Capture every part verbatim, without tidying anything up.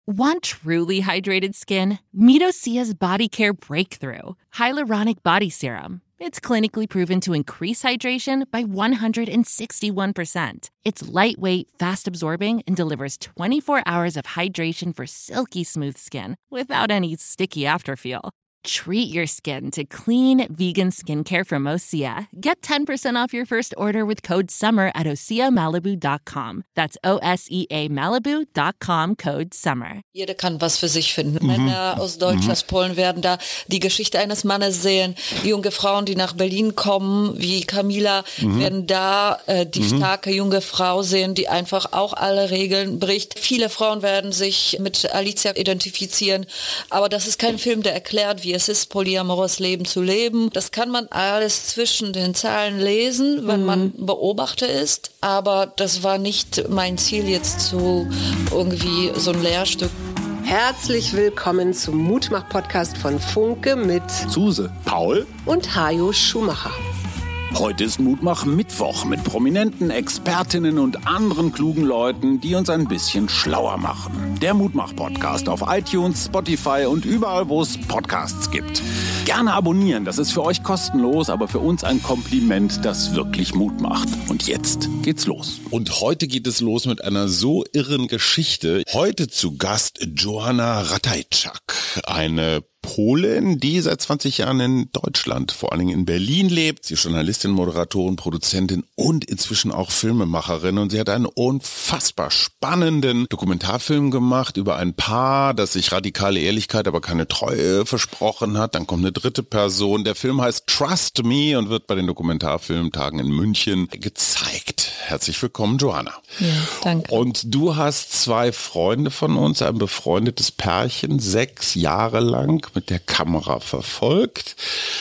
Want truly hydrated skin? Meet Osea's Body Care Breakthrough Hyaluronic Body Serum. It's clinically proven to increase hydration by one hundred sixty-one percent. It's lightweight, fast-absorbing, and delivers twenty-four hours of hydration for silky smooth skin without any sticky afterfeel. Treat your skin to clean, vegan skincare from Osea. Get ten percent off your first order with code SUMMER at osea malibu dot com. That's O S E A Malibu dot com, code SUMMER. Jeder kann was für sich finden. Mhm. Männer aus Deutschland, Mhm. aus Polen werden da die Geschichte eines Mannes sehen. Junge Frauen, die nach Berlin kommen, wie Camila, Mhm. werden da äh, die Mhm. starke junge Frau sehen, die einfach auch alle Regeln bricht. Viele Frauen werden sich mit Alicia identifizieren, aber das ist kein Film, der erklärt, wie es ist, polyamores Leben zu leben. Das kann man alles zwischen den Zeilen lesen, wenn Mhm. man Beobachter ist, aber das war nicht mein Ziel jetzt zu irgendwie so ein Lehrstück. Herzlich willkommen zum Mutmach-Podcast von Funke mit Suse, Paul und Hajo Schumacher. Heute ist Mutmach Mittwoch mit prominenten Expertinnen und anderen klugen Leuten, die uns ein bisschen schlauer machen. Der Mutmach-Podcast auf iTunes, Spotify und überall, wo es Podcasts gibt. Gerne abonnieren, das ist für euch kostenlos, aber für uns ein Kompliment, das wirklich Mut macht. Und jetzt geht's los. Und heute geht es los mit einer so irren Geschichte. Heute zu Gast Joanna Ratajczak, eine Polin, die seit zwanzig Jahren in Deutschland, vor allen Dingen in Berlin lebt. Sie ist Journalistin, Moderatorin, Produzentin und inzwischen auch Filmemacherin. Und sie hat einen unfassbar spannenden Dokumentarfilm gemacht über ein Paar, das sich radikale Ehrlichkeit, aber keine Treue versprochen hat. Dann kommt eine dritte Person. Der Film heißt Trust Me und wird bei den Dokumentarfilmtagen in München gezeigt. Herzlich willkommen, Joanna. Ja, danke. Und du hast zwei Freunde von uns, ein befreundetes Pärchen, sechs Jahre lang mit der Kamera verfolgt.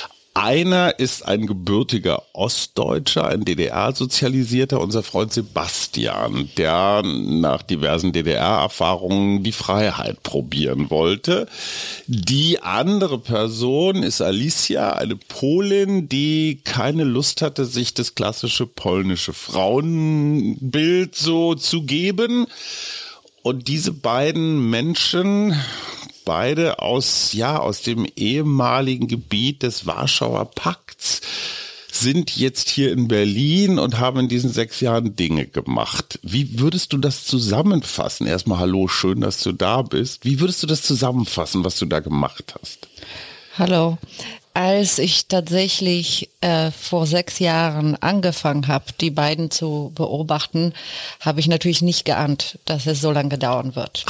Einer ist ein gebürtiger Ostdeutscher, ein D D R-Sozialisierter, unser Freund Sebastian, der nach diversen D D R-Erfahrungen die Freiheit probieren wollte. Die andere Person ist Alicia, eine Polin, die keine Lust hatte, sich das klassische polnische Frauenbild so zu geben. Und diese beiden Menschen, beide aus, ja, aus dem ehemaligen Gebiet des Warschauer Pakts, sind jetzt hier in Berlin und haben in diesen sechs Jahren Dinge gemacht. Wie würdest du das zusammenfassen? Erstmal hallo, schön, dass du da bist. Wie würdest du das zusammenfassen, was du da gemacht hast? Hallo. Als ich tatsächlich äh, vor sechs Jahren angefangen habe, die beiden zu beobachten, habe ich natürlich nicht geahnt, dass es so lange dauern wird.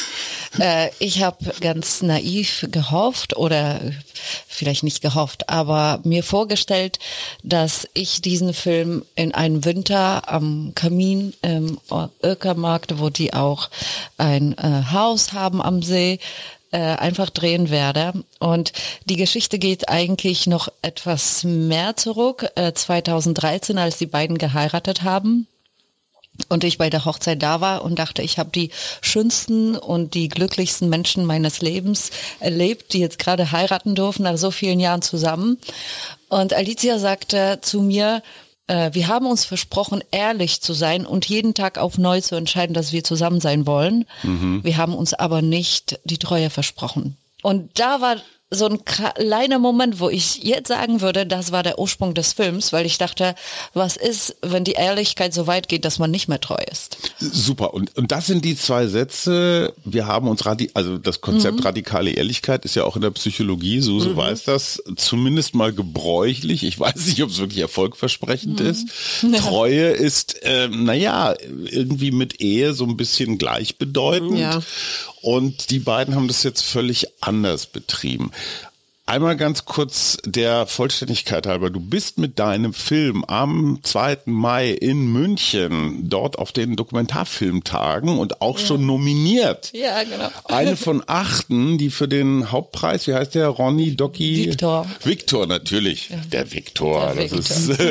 äh, ich habe ganz naiv gehofft oder vielleicht nicht gehofft, aber mir vorgestellt, dass ich diesen Film in einem Winter am Kamin im Ueckermarkt, wo die auch ein äh, Haus haben am See, einfach drehen werde. Und die Geschichte geht eigentlich noch etwas mehr zurück, äh, zweitausenddreizehn, als die beiden geheiratet haben und ich bei der Hochzeit da war und dachte, ich habe die schönsten und die glücklichsten Menschen meines Lebens erlebt, die jetzt gerade heiraten dürfen, nach so vielen Jahren zusammen. Und Alicia sagte zu mir, wir haben uns versprochen, ehrlich zu sein und jeden Tag auf neu zu entscheiden, dass wir zusammen sein wollen. Mhm. Wir haben uns aber nicht die Treue versprochen. Und da war so ein kleiner Moment, wo ich jetzt sagen würde, das war der Ursprung des Films, weil ich dachte, was ist, wenn die Ehrlichkeit so weit geht, dass man nicht mehr treu ist? Super. Und, und das sind die zwei Sätze. Wir haben uns, radi- also das Konzept mhm. radikale Ehrlichkeit ist ja auch in der Psychologie, Suse mhm. weiß das, zumindest mal gebräuchlich. Ich weiß nicht, ob es wirklich erfolgversprechend mhm. ist. Ja. Treue ist, ähm, naja, irgendwie mit Ehe so ein bisschen gleichbedeutend. Ja. Und die beiden haben das jetzt völlig anders betrieben. Einmal ganz kurz der Vollständigkeit halber. Du bist mit deinem Film am zweiten Mai in München, dort auf den Dokumentarfilmtagen und auch ja. schon nominiert. Ja, genau. Eine von achten, die für den Hauptpreis, wie heißt der, Ronny, Doki? Victor. Victor, natürlich. Ja. Der Victor. Der das Victor.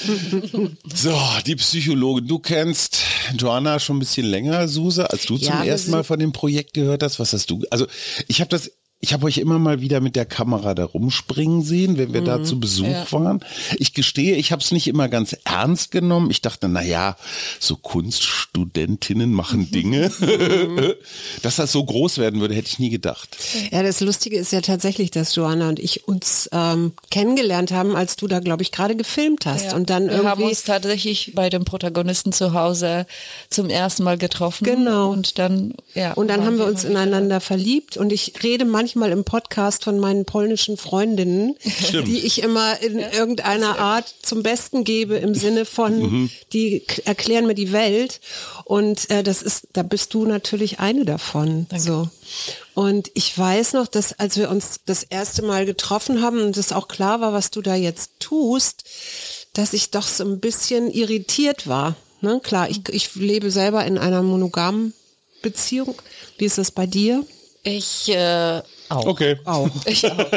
Ist, so, die Psychologin. Du kennst Joanna schon ein bisschen länger, Suse, als du Ja, zum ersten Mal von dem Projekt gehört hast. Was hast du, also ich habe das Ich habe euch immer mal wieder mit der Kamera da rumspringen sehen, wenn wir mhm. da zu Besuch ja. waren. Ich gestehe, ich habe es nicht immer ganz ernst genommen. Ich dachte, na ja, so Kunststudentinnen machen Dinge. Dass das so groß werden würde, hätte ich nie gedacht. Ja, das Lustige ist ja tatsächlich, dass Joanna und ich uns ähm, kennengelernt haben, als du da, glaube ich, gerade gefilmt hast. Ja. Und dann wir irgendwie haben uns tatsächlich bei dem Protagonisten zu Hause zum ersten Mal getroffen. Genau. Und dann, ja. Und dann haben wir uns ineinander verliebt. Und ich rede manchmal im Podcast von meinen polnischen Freundinnen, Stimmt. die ich immer in ja. irgendeiner Art zum Besten gebe, im Sinne von, mhm. die k- erklären mir die Welt. Und äh, das ist, da bist du natürlich eine davon. Danke. So. Und ich weiß noch, dass als wir uns das erste Mal getroffen haben und es auch klar war, was du da jetzt tust, dass ich doch so ein bisschen irritiert war. Ne? Klar, ich, ich lebe selber in einer monogamen Beziehung. Wie ist das bei dir? Ich äh, auch. Okay. Auch. Ich auch.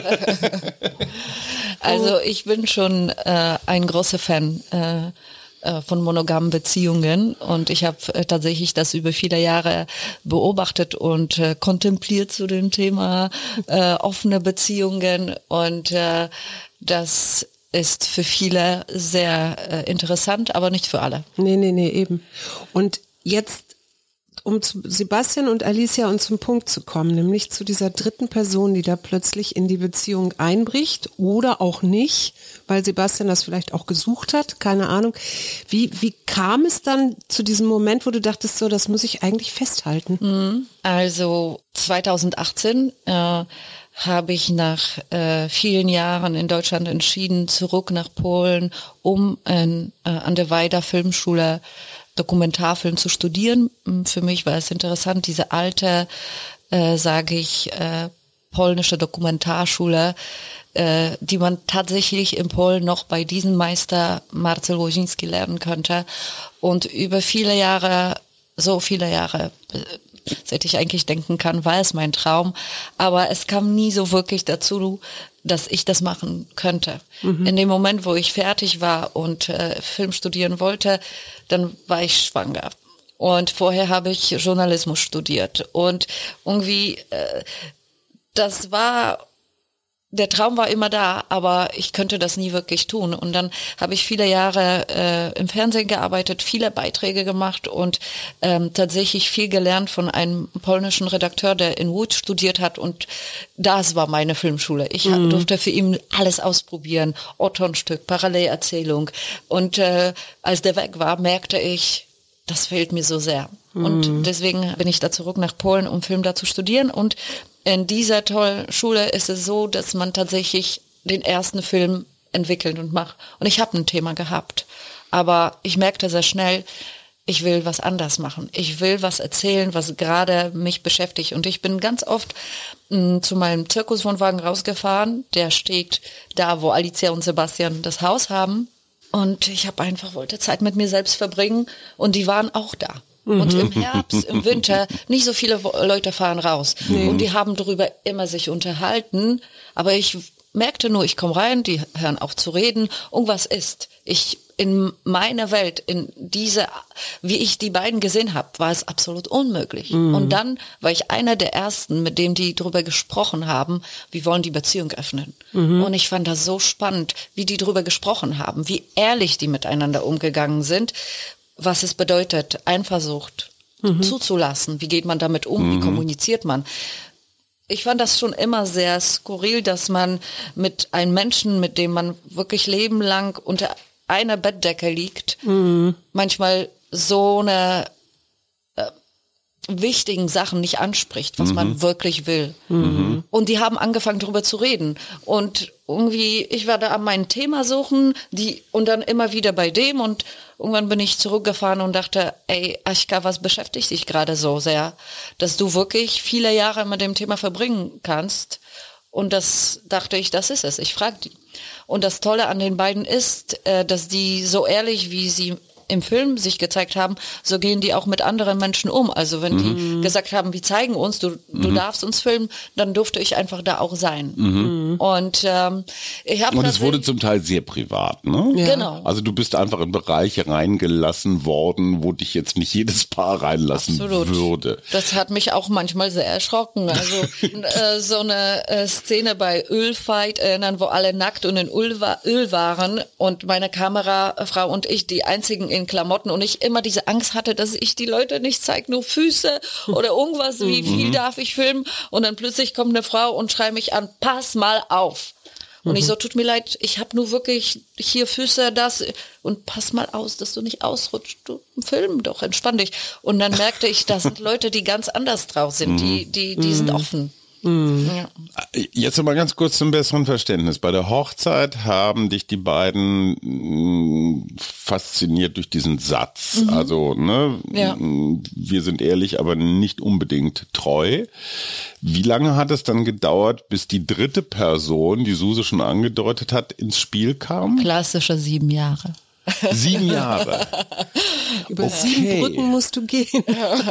Also ich bin schon äh, ein großer Fan äh, äh, von monogamen Beziehungen und ich habe äh, tatsächlich das über viele Jahre beobachtet und äh, kontempliert zu dem Thema äh, offene Beziehungen und äh, das ist für viele sehr äh, interessant, aber nicht für alle. Nee, nee, nee, eben. Und jetzt um zu Sebastian und Alicia und zum Punkt zu kommen, nämlich zu dieser dritten Person, die da plötzlich in die Beziehung einbricht oder auch nicht, weil Sebastian das vielleicht auch gesucht hat, keine Ahnung. Wie, wie kam es dann zu diesem Moment, wo du dachtest, so, das muss ich eigentlich festhalten? Also zweitausendachtzehn äh, habe ich nach äh, vielen Jahren in Deutschland entschieden, zurück nach Polen, um in, äh, an der Weida Filmschule Dokumentarfilm zu studieren. Für mich war es interessant, diese alte, äh, sage ich, äh, polnische Dokumentarschule, äh, die man tatsächlich in Polen noch bei diesem Meister Marcel Łoziński lernen könnte. Und über viele Jahre, so viele Jahre, seit ich eigentlich denken kann, war es mein Traum. Aber es kam nie so wirklich dazu, dass ich das machen könnte. Mhm. In dem Moment, wo ich fertig war und äh, Film studieren wollte, dann war ich schwanger. Und vorher habe ich Journalismus studiert. Und irgendwie, äh, das war, der Traum war immer da, aber ich könnte das nie wirklich tun. Und dann habe ich viele Jahre äh, im Fernsehen gearbeitet, viele Beiträge gemacht und ähm, tatsächlich viel gelernt von einem polnischen Redakteur, der in Łódź studiert hat. Und das war meine Filmschule. Ich mhm. durfte für ihn alles ausprobieren. O-Ton-Stück, Parallelerzählung. Und äh, als der weg war, merkte ich, das fehlt mir so sehr. Mhm. Und deswegen bin ich da zurück nach Polen, um Film da zu studieren. Und in dieser tollen Schule ist es so, dass man tatsächlich den ersten Film entwickelt und macht. Und ich habe ein Thema gehabt. Aber ich merkte sehr schnell, ich will was anders machen. Ich will was erzählen, was gerade mich beschäftigt. Und ich bin ganz oft mh, zu meinem Zirkuswohnwagen rausgefahren. Der steht da, wo Alicia und Sebastian das Haus haben. Und ich habe einfach, wollte Zeit mit mir selbst verbringen. Und die waren auch da. Und im Herbst, im Winter, nicht so viele Leute fahren raus. Mhm. Und die haben darüber immer sich unterhalten. Aber ich merkte nur, ich komme rein, die hören auf zu reden. Irgendwas ist. Ich, in meiner Welt, in diese, wie ich die beiden gesehen habe, war es absolut unmöglich. Mhm. Und dann war ich einer der Ersten, mit dem die darüber gesprochen haben, wir wollen die Beziehung öffnen. Mhm. Und ich fand das so spannend, wie die darüber gesprochen haben, wie ehrlich die miteinander umgegangen sind. Was es bedeutet, Eifersucht mhm. zuzulassen. Wie geht man damit um? Mhm. Wie kommuniziert man? Ich fand das schon immer sehr skurril, dass man mit einem Menschen, mit dem man wirklich lebenlang unter einer Bettdecke liegt, mhm. manchmal so eine äh, wichtigen Sachen nicht anspricht, was mhm. man wirklich will. Mhm. Und die haben angefangen, darüber zu reden. Und irgendwie, ich war da an meinem Thema suchen, die und dann immer wieder bei dem und irgendwann bin ich zurückgefahren und dachte, ey, Aśka, was beschäftigt dich gerade so sehr, dass du wirklich viele Jahre mit dem Thema verbringen kannst? Und das dachte ich, das ist es. Ich frage die. Und das Tolle an den beiden ist, dass die so ehrlich, wie sie im Film sich gezeigt haben, so gehen die auch mit anderen Menschen um. Also wenn mhm. die gesagt haben, wir zeigen uns, du, du mhm. darfst uns filmen, dann durfte ich einfach da auch sein. Mhm. Und ähm, ich habe Und es wurde zum Teil sehr privat, ne? Ja. Genau. Also du bist einfach in Bereiche reingelassen worden, wo dich jetzt nicht jedes Paar reinlassen Absolut. würde. Das hat mich auch manchmal sehr erschrocken. Also äh, so eine äh, Szene bei Ölfight erinnern, wo alle nackt und in Öl, war, Öl waren und meine Kamerafrau und ich die einzigen in Klamotten und ich immer diese Angst hatte, dass ich die Leute nicht zeige, nur Füße oder irgendwas, wie viel darf ich filmen? Und dann plötzlich kommt eine Frau und schreit mich an, pass mal auf. Und ich so, tut mir leid, ich habe nur wirklich hier Füße, das und pass mal aus, dass du nicht ausrutscht. Du film doch, entspann dich. Und dann merkte ich, das sind Leute, die ganz anders drauf sind, die, die, die sind offen. Mhm. Ja. Jetzt noch mal ganz kurz zum besseren Verständnis. Bei der Hochzeit haben dich die beiden mh, fasziniert durch diesen Satz. Mhm. Also, ne, ja. wir sind ehrlich, aber nicht unbedingt treu. Wie lange hat es dann gedauert, bis die dritte Person, die Suse schon angedeutet hat, ins Spiel kam? Klassische sieben Jahre. Sieben Jahre. Über okay. sieben Brücken musst du gehen.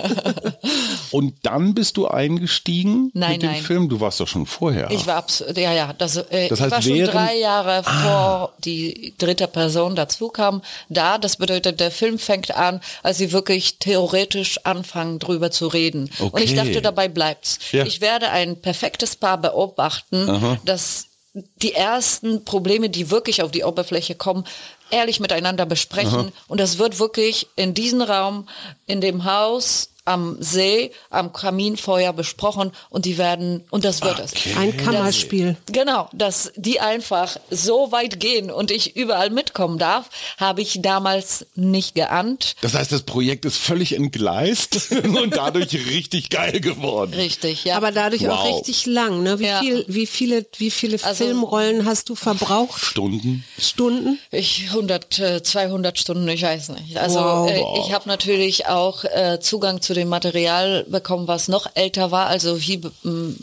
Und dann bist du eingestiegen nein, mit dem nein. Film? Du warst doch schon vorher. Ich war absolut, ja, ja. Das, äh, das heißt, ich war schon während, drei Jahre ah. vor die dritte Person dazu kam. Da, das bedeutet, der Film fängt an, als sie wirklich theoretisch anfangen, drüber zu reden. Okay. Und ich dachte, dabei bleibt's. Ja. Ich werde ein perfektes Paar beobachten, Aha. das die ersten Probleme, die wirklich auf die Oberfläche kommen, ehrlich miteinander besprechen. Aha. Und das wird wirklich in diesem Raum, in dem Haus, am See, am Kaminfeuer besprochen und die werden, und das wird es. Okay. Ein Kammerspiel. Das, genau, dass die einfach so weit gehen und ich überall mitkommen darf, habe ich damals nicht geahnt. Das heißt, das Projekt ist völlig entgleist und dadurch richtig geil geworden. Richtig, ja. Aber dadurch wow. auch richtig lang, ne? Wie ja. viel, wie viele, wie viele also, Filmrollen hast du verbraucht? Stunden. Stunden? Ich hundert, zweihundert Stunden, ich weiß nicht. Also wow. äh, ich habe natürlich auch äh, Zugang zu dem Material bekommen, was noch älter war. Also wir be-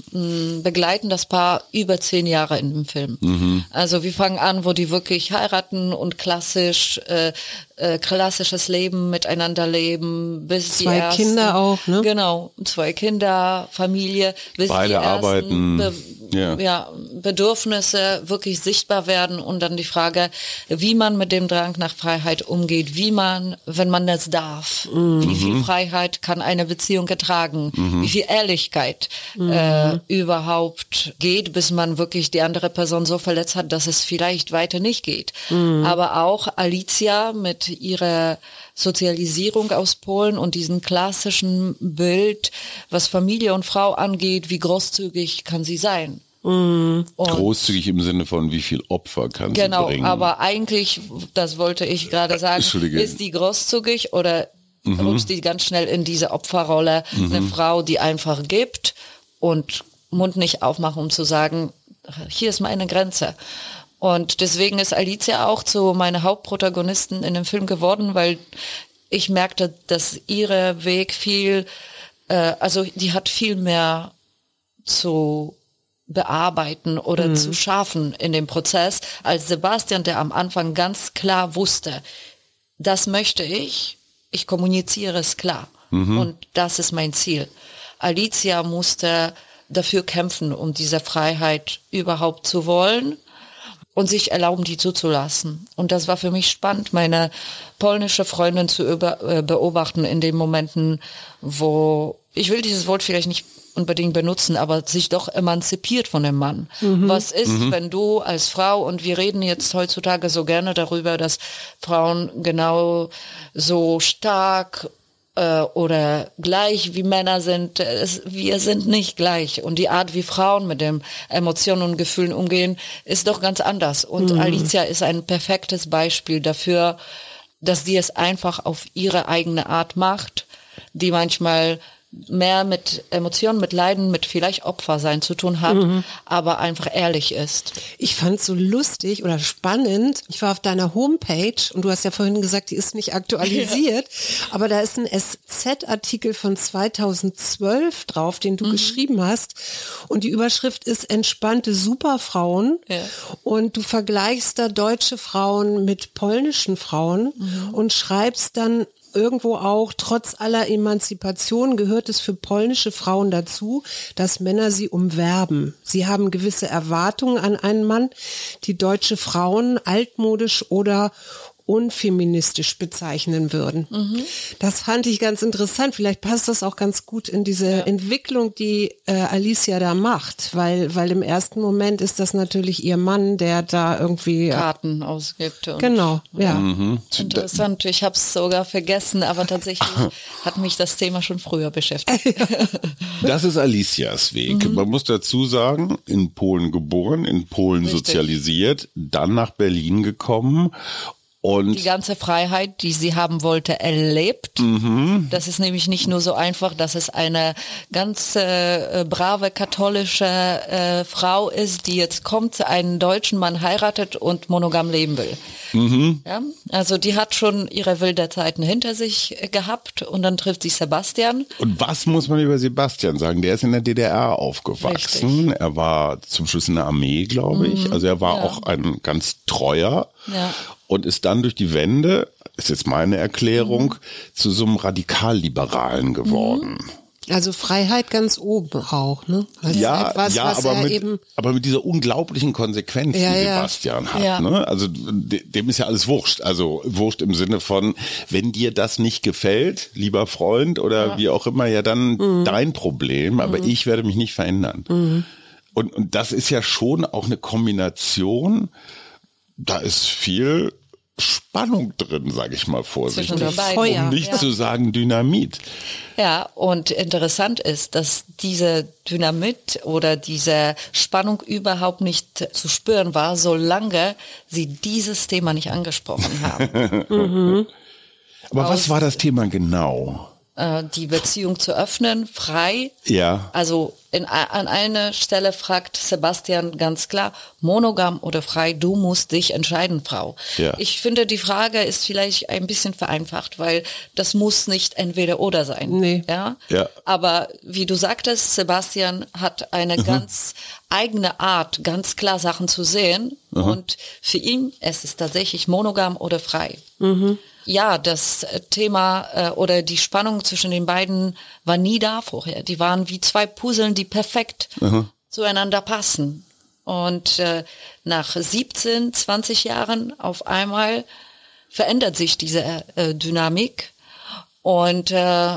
m- begleiten das Paar über zehn Jahre in dem Film. Mhm. Also wir fangen an, wo die wirklich heiraten und klassisch äh, äh, klassisches Leben miteinander leben, bis zwei die ersten, Kinder auch, ne? Genau, zwei Kinder, Familie, bis beide die ersten arbeiten. Be- ja. Ja, Bedürfnisse wirklich sichtbar werden und dann die Frage, wie man mit dem Drang nach Freiheit umgeht, wie man, wenn man das darf, mhm. wie viel Freiheit kann eine Beziehung ertragen, mhm. wie viel Ehrlichkeit mhm. äh, überhaupt geht, bis man wirklich die andere Person so verletzt hat, dass es vielleicht weiter nicht geht. Mhm. Aber auch Alicia mit ihrer Sozialisierung aus Polen und diesem klassischen Bild, was Familie und Frau angeht, wie großzügig kann sie sein? Mhm. Großzügig im Sinne von, wie viel Opfer kann genau, sie bringen? Genau, aber eigentlich, das wollte ich gerade sagen, ist die großzügig oder mhm. rutscht die ganz schnell in diese Opferrolle? Mhm. Eine Frau, die einfach gibt und Mund nicht aufmachen, um zu sagen, hier ist meine Grenze. Und deswegen ist Alicia auch zu meiner Hauptprotagonistin in dem Film geworden, weil ich merkte, dass ihre Weg viel, äh, also die hat viel mehr zu bearbeiten oder mhm. zu schaffen in dem Prozess, als Sebastian, der am Anfang ganz klar wusste, das möchte ich, ich kommuniziere es klar mhm. und das ist mein Ziel. Alicia musste dafür kämpfen, um diese Freiheit überhaupt zu wollen und sich erlauben, die zuzulassen. Und das war für mich spannend, meine polnische Freundin zu über, äh, beobachten in den Momenten, wo, ich will dieses Wort vielleicht nicht unbedingt benutzen, aber sich doch emanzipiert von dem Mann. Mhm. Was ist, mhm. wenn du als Frau, und wir reden jetzt heutzutage so gerne darüber, dass Frauen genau so stark äh, oder gleich wie Männer sind, es, wir sind nicht gleich. Und die Art, wie Frauen mit den Emotionen und Gefühlen umgehen, ist doch ganz anders. Und mhm. Alicia ist ein perfektes Beispiel dafür, dass sie es einfach auf ihre eigene Art macht, die manchmal mehr mit Emotionen, mit Leiden, mit vielleicht Opfersein zu tun hat, mhm. aber einfach ehrlich ist. Ich fand es so lustig oder spannend. Ich war auf deiner Homepage und du hast ja vorhin gesagt, die ist nicht aktualisiert, ja. aber da ist ein S Z-Artikel von zweitausendzwölf drauf, den du mhm. geschrieben hast und die Überschrift ist Entspannte Superfrauen ja. und du vergleichst da deutsche Frauen mit polnischen Frauen mhm. und schreibst dann irgendwo auch, trotz aller Emanzipation gehört es für polnische Frauen dazu, dass Männer sie umwerben. Sie haben gewisse Erwartungen an einen Mann, die deutsche Frauen altmodisch oder unfeministisch bezeichnen würden. Mhm. Das fand ich ganz interessant. Vielleicht passt das auch ganz gut in diese ja. Entwicklung, die äh, Alicia da macht, weil weil im ersten Moment ist das natürlich ihr Mann, der da irgendwie Karten ausgibt. Und genau, ja. Mhm. Interessant. Ich habe es sogar vergessen, aber tatsächlich hat mich das Thema schon früher beschäftigt. Das ist Alicias Weg. Mhm. Man muss dazu sagen, in Polen geboren, in Polen Richtig. sozialisiert, dann nach Berlin gekommen. Und die ganze Freiheit, die sie haben wollte, erlebt. Mhm. Das ist nämlich nicht nur so einfach, dass es eine ganz äh, brave katholische äh, Frau ist, die jetzt kommt, einen deutschen Mann heiratet und monogam leben will. Mhm. Ja? Also die hat schon ihre wilde Zeiten hinter sich gehabt und dann trifft sie Sebastian. Und was muss man über Sebastian sagen? Der ist in der D D R aufgewachsen. Richtig. Er war zum Schluss in der Armee, glaube ich. Mhm. Also er war ja. auch ein ganz treuer. Ja. Und ist dann durch die Wende, ist jetzt meine Erklärung, mhm. zu so einem Radikalliberalen geworden. Also Freiheit ganz oben auch, ne? Also ja, etwas, ja, aber mit, eben aber mit dieser unglaublichen Konsequenz, ja, die ja. Sebastian hat, ja. ne? Also dem ist ja alles wurscht. Also wurscht im Sinne von, wenn dir das nicht gefällt, lieber Freund oder ja. wie auch immer, ja dann mhm. dein Problem, aber mhm. ich werde mich nicht verändern. Mhm. Und, und das ist ja schon auch eine Kombination. Da ist viel Spannung drin, sage ich mal vorsichtig, um nicht ja. zu sagen Dynamit. Ja, und interessant ist, dass diese Dynamit oder diese Spannung überhaupt nicht zu spüren war, solange sie dieses Thema nicht angesprochen haben. mhm. Aber Aus, was war das Thema genau? Die Beziehung zu öffnen, frei. Ja. Also in, an einer Stelle fragt Sebastian ganz klar, monogam oder frei, du musst dich entscheiden, Frau. Ja. Ich finde, die Frage ist vielleicht ein bisschen vereinfacht, weil das muss nicht entweder oder sein. Nee. Ja? Ja. Aber wie du sagtest, Sebastian hat eine mhm. ganz eigene Art, ganz klar Sachen zu sehen. Mhm. Und für ihn es ist tatsächlich monogam oder frei. Mhm. Ja, das Thema äh, oder die Spannung zwischen den beiden war nie da vorher. Die waren wie zwei Puzzeln, die perfekt Aha. zueinander passen. Und äh, nach siebzehn, zwanzig Jahren auf einmal verändert sich diese äh, Dynamik. Und äh,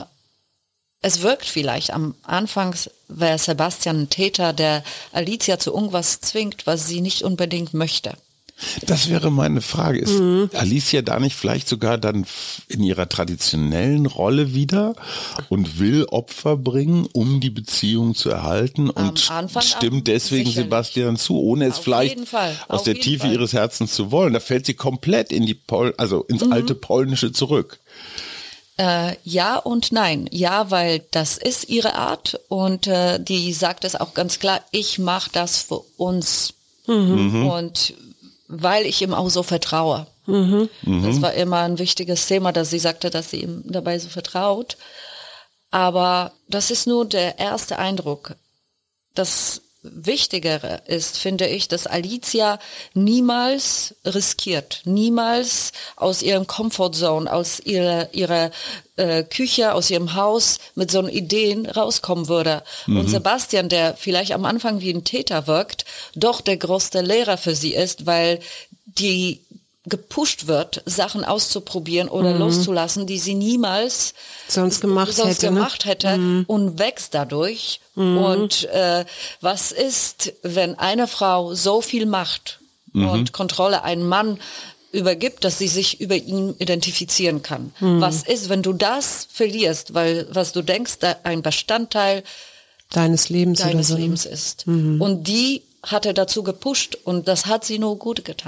es wirkt vielleicht am Anfang, wäre Sebastian ein Täter, der Alicia zu irgendwas zwingt, was sie nicht unbedingt möchte. Das wäre meine Frage. Ist mhm. Alicia da nicht vielleicht sogar dann in ihrer traditionellen Rolle wieder und will Opfer bringen, um die Beziehung zu erhalten und stimmt deswegen Sebastian zu, ohne es vielleicht aus der Tiefe ihres Herzens zu wollen? Da fällt sie komplett in die Pol- also ins mhm. alte Polnische zurück. Äh, ja und nein. Ja, weil das ist ihre Art und äh, die sagt es auch ganz klar, ich mache das für uns. Mhm. Und weil ich ihm auch so vertraue. Mhm. Das war immer ein wichtiges Thema, dass sie sagte, dass sie ihm dabei so vertraut. Aber das ist nur der erste Eindruck. Das Wichtigere ist, finde ich, dass Alicia niemals riskiert, niemals aus ihrem Comfortzone, aus ihrer, ihrer äh, Küche, aus ihrem Haus mit so Ideen rauskommen würde. Mhm. Und Sebastian, der vielleicht am Anfang wie ein Täter wirkt, doch der größte Lehrer für sie ist, weil die gepusht wird, Sachen auszuprobieren oder mhm. loszulassen, die sie niemals sonst gemacht sonst hätte, gemacht ne? hätte mhm. und wächst dadurch. Mhm. Und äh, was ist, wenn eine Frau so viel Macht mhm. und Kontrolle einem Mann übergibt, dass sie sich über ihn identifizieren kann? Mhm. Was ist, wenn du das verlierst, weil was du denkst, da ein Bestandteil deines Lebens, deines oder so. Lebens ist? Mhm. Und die hat er dazu gepusht und das hat sie nur gut getan.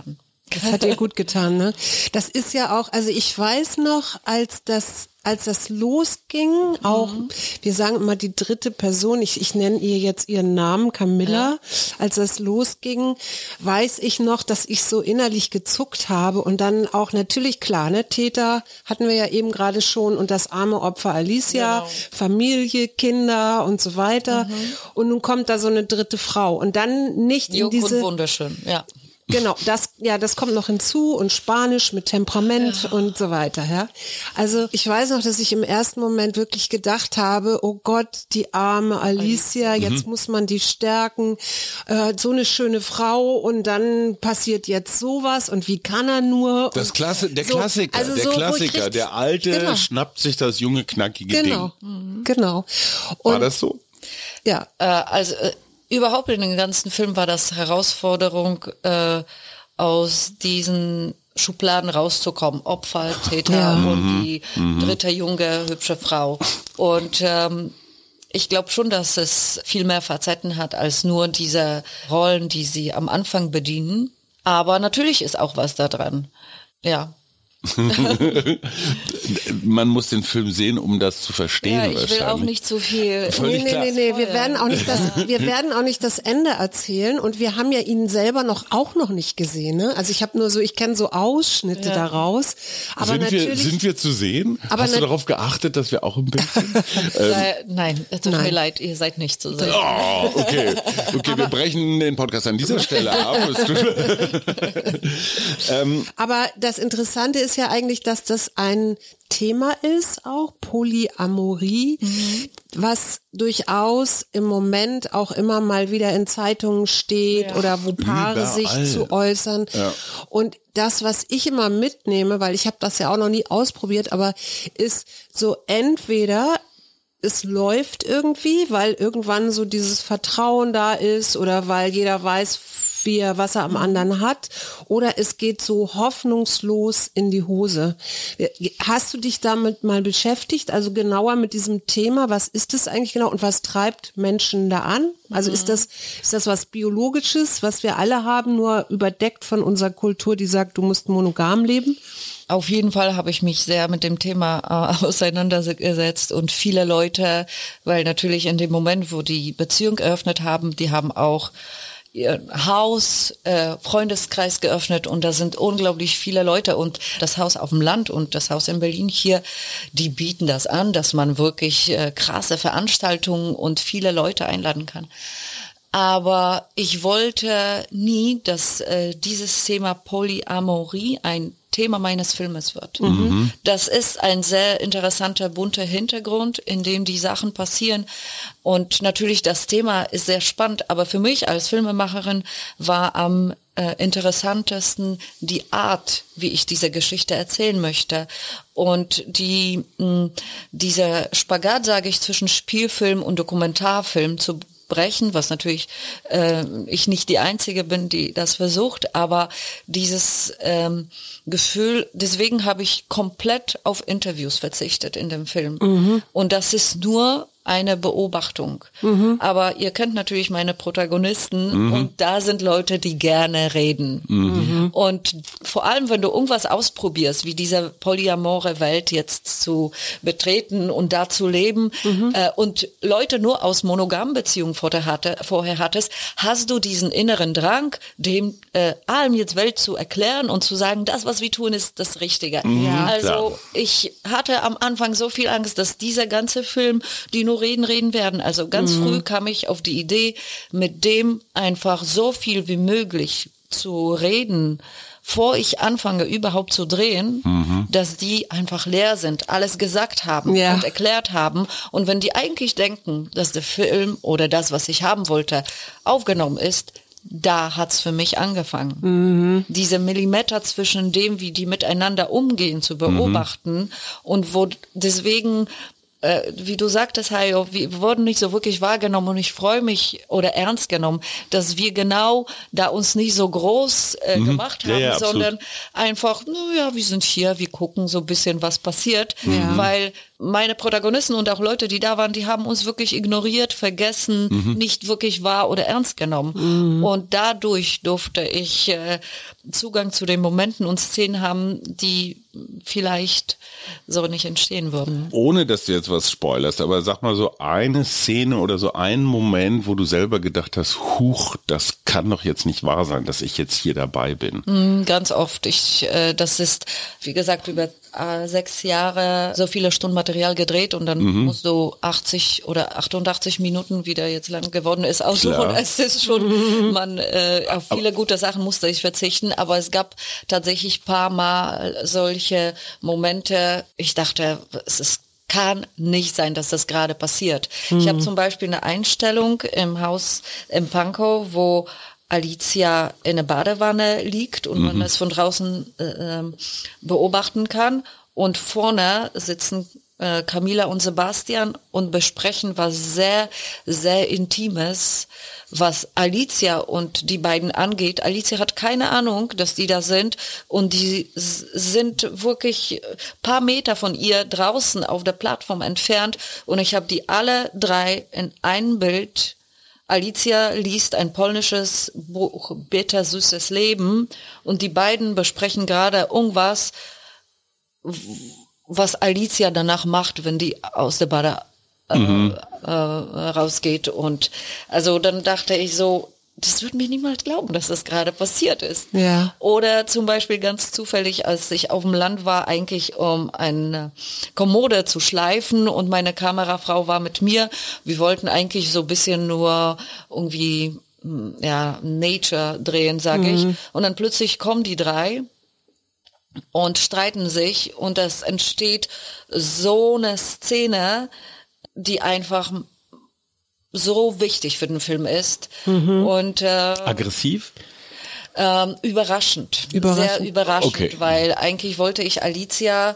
Das hat dir gut getan, ne? Das ist ja auch, also ich weiß noch, als das als das losging, auch, mhm. wir sagen immer die dritte Person, ich, ich nenne ihr jetzt ihren Namen, Camilla, ja. als das losging, weiß ich noch, dass ich so innerlich gezuckt habe und dann auch natürlich, klar, ne, Täter hatten wir ja eben gerade schon und das arme Opfer Alicia, genau. Familie, Kinder und so weiter mhm. und nun kommt da so eine dritte Frau und dann nicht Jung in diese... und wunderschön, ja. Genau, das, ja, das kommt noch hinzu und Spanisch mit Temperament ja. und so weiter, ja. Also ich weiß noch, dass ich im ersten Moment wirklich gedacht habe, oh Gott, die arme Alicia, mhm. jetzt muss man die stärken, äh, so eine schöne Frau und dann passiert jetzt sowas und wie kann er nur? Das und Klasse, der so, Klassiker, also der so, Klassiker, richtig, der alte genau. schnappt sich das junge, knackige genau, Ding. Mhm. Genau. Und, War das so? Ja. Äh, also äh, überhaupt in dem ganzen Film war das Herausforderung, äh, aus diesen Schubladen rauszukommen. Opfer, Täter ja. und die mhm. dritte junge, hübsche Frau. Und ähm, ich glaube schon, dass es viel mehr Facetten hat als nur diese Rollen, die sie am Anfang bedienen. Aber natürlich ist auch was da dran. Ja. Man muss den Film sehen, um das zu verstehen. Ja, ich will auch nicht zu viel. Nee, nee, nee, nee, wir werden auch nicht das, wir werden auch nicht das Ende erzählen und wir haben ja ihn selber noch auch noch nicht gesehen. Ne? Also ich habe nur so, ich kenne so Ausschnitte ja. daraus. Aber sind natürlich, wir, sind wir zu sehen? Aber Hast du darauf geachtet, dass wir auch im Bild sind? ähm, Nein, es tut Nein. mir leid, ihr seid nicht zu sehen. Oh, okay, okay, wir brechen den Podcast an dieser Stelle ab. ähm, aber das Interessante ist ist ja eigentlich, dass das ein Thema ist, auch Polyamorie, mhm. was durchaus im Moment auch immer mal wieder in Zeitungen steht ja. oder wo Paare Überall. sich zu äußern. Ja. Und das, was ich immer mitnehme, weil ich habe das ja auch noch nie ausprobiert, aber ist so entweder es läuft irgendwie, weil irgendwann so dieses Vertrauen da ist oder weil jeder weiß, wie er, was er am anderen hat, oder es geht so hoffnungslos in die Hose. Hast du dich damit mal beschäftigt, also genauer mit diesem Thema, was ist das eigentlich genau und was treibt Menschen da an? Also mhm. ist das, ist das was Biologisches, was wir alle haben, nur überdeckt von unserer Kultur, die sagt, du musst monogam leben? Auf jeden Fall habe ich mich sehr mit dem Thema äh, auseinandergesetzt und viele Leute, weil natürlich in dem Moment, wo die Beziehung eröffnet haben, die haben auch ihr Haus, äh, Freundeskreis geöffnet und da sind unglaublich viele Leute und das Haus auf dem Land und das Haus in Berlin hier, die bieten das an, dass man wirklich äh, krasse Veranstaltungen und viele Leute einladen kann. Aber ich wollte nie, dass äh, dieses Thema Polyamorie ein Thema meines Filmes wird. Mhm. Das ist ein sehr interessanter, bunter Hintergrund, in dem die Sachen passieren. Und natürlich, das Thema ist sehr spannend, aber für mich als Filmemacherin war am äh, interessantesten die Art, wie ich diese Geschichte erzählen möchte. Und die mh, dieser Spagat, sage ich, zwischen Spielfilm und Dokumentarfilm zu brechen, was natürlich äh, ich nicht die Einzige bin, die das versucht, aber dieses ähm, Gefühl, deswegen habe ich komplett auf Interviews verzichtet in dem Film. Mhm. Und das ist nur eine Beobachtung. Mhm. Aber ihr kennt natürlich meine Protagonisten mhm. und da sind Leute, die gerne reden. Mhm. Und vor allem, wenn du irgendwas ausprobierst, wie diese polyamore Welt jetzt zu betreten und da zu leben mhm. äh, und Leute nur aus monogamen Beziehungen vorher, hatte, vorher hattest, hast du diesen inneren Drang, dem äh, allem jetzt Welt zu erklären und zu sagen, das, was wir tun, ist das Richtige. Mhm, ja. Also klar. Ich hatte am Anfang so viel Angst, dass dieser ganze Film, die nur reden, reden werden. Also ganz mhm. früh kam ich auf die Idee, mit dem einfach so viel wie möglich zu reden, bevor ich anfange überhaupt zu drehen, mhm. dass die einfach leer sind, alles gesagt haben ja. und erklärt haben. Und wenn die eigentlich denken, dass der Film oder das, was ich haben wollte, aufgenommen ist, da hat's für mich angefangen. Mhm. Diese Millimeter zwischen dem, wie die miteinander umgehen, zu beobachten mhm. und wo deswegen Äh, wie du sagtest, Hajo, wir wurden nicht so wirklich wahrgenommen und ich freue mich oder ernst genommen, dass wir genau da uns nicht so groß äh, mhm. gemacht haben, ja, ja, sondern einfach, naja, wir sind hier, wir gucken so ein bisschen, was passiert, ja. weil meine Protagonisten und auch Leute, die da waren, die haben uns wirklich ignoriert, vergessen, mhm. nicht wirklich wahr oder ernst genommen. Mhm. Und dadurch durfte ich äh, Zugang zu den Momenten und Szenen haben, die vielleicht so nicht entstehen würden. Ohne, dass du jetzt was spoilerst, aber sag mal so eine Szene oder so einen Moment, wo du selber gedacht hast, huch, das kann doch jetzt nicht wahr sein, dass ich jetzt hier dabei bin. Mhm, ganz oft. Ich, äh, das ist, wie gesagt, über äh, sechs Jahre so viele Stunden Material gedreht und dann mhm. musst du achtzig oder achtundachtzig Minuten, wie der jetzt lang geworden ist, aussuchen. Klar. Es ist schon, man, äh, auf viele gute Sachen musste ich verzichten, aber es gab tatsächlich paar Mal solche Momente, ich dachte, es ist kann nicht sein, dass das gerade passiert. Mhm. Ich habe zum Beispiel eine Einstellung im Haus in Pankow, wo Alicia in der Badewanne liegt und mhm. man das von draußen äh, beobachten kann. Und vorne sitzen äh, Camila und Sebastian und besprechen was sehr, sehr Intimes, was Alicia und die beiden angeht. Alicia hat keine Ahnung, dass die da sind und die s- sind wirklich paar Meter von ihr draußen auf der Plattform entfernt und ich habe die alle drei in ein Bild. Alicia liest ein polnisches Buch, Bittersüßes Leben, und die beiden besprechen gerade irgendwas, was Alicia danach macht, wenn die aus der Bade äh, mhm. äh, rausgeht. Und also dann dachte ich so, das wird mir niemand glauben, dass das gerade passiert ist. Ja. Oder zum Beispiel ganz zufällig, als ich auf dem Land war, eigentlich um eine Kommode zu schleifen und meine Kamerafrau war mit mir. Wir wollten eigentlich so ein bisschen nur irgendwie, ja, Nature drehen, sage mhm. ich. Und dann plötzlich kommen die drei und streiten sich und es entsteht so eine Szene, die einfach so wichtig für den Film ist. Mhm. Und äh, aggressiv? Ähm, überraschend. Überraschend. Sehr überraschend, okay. Weil eigentlich wollte ich Alicia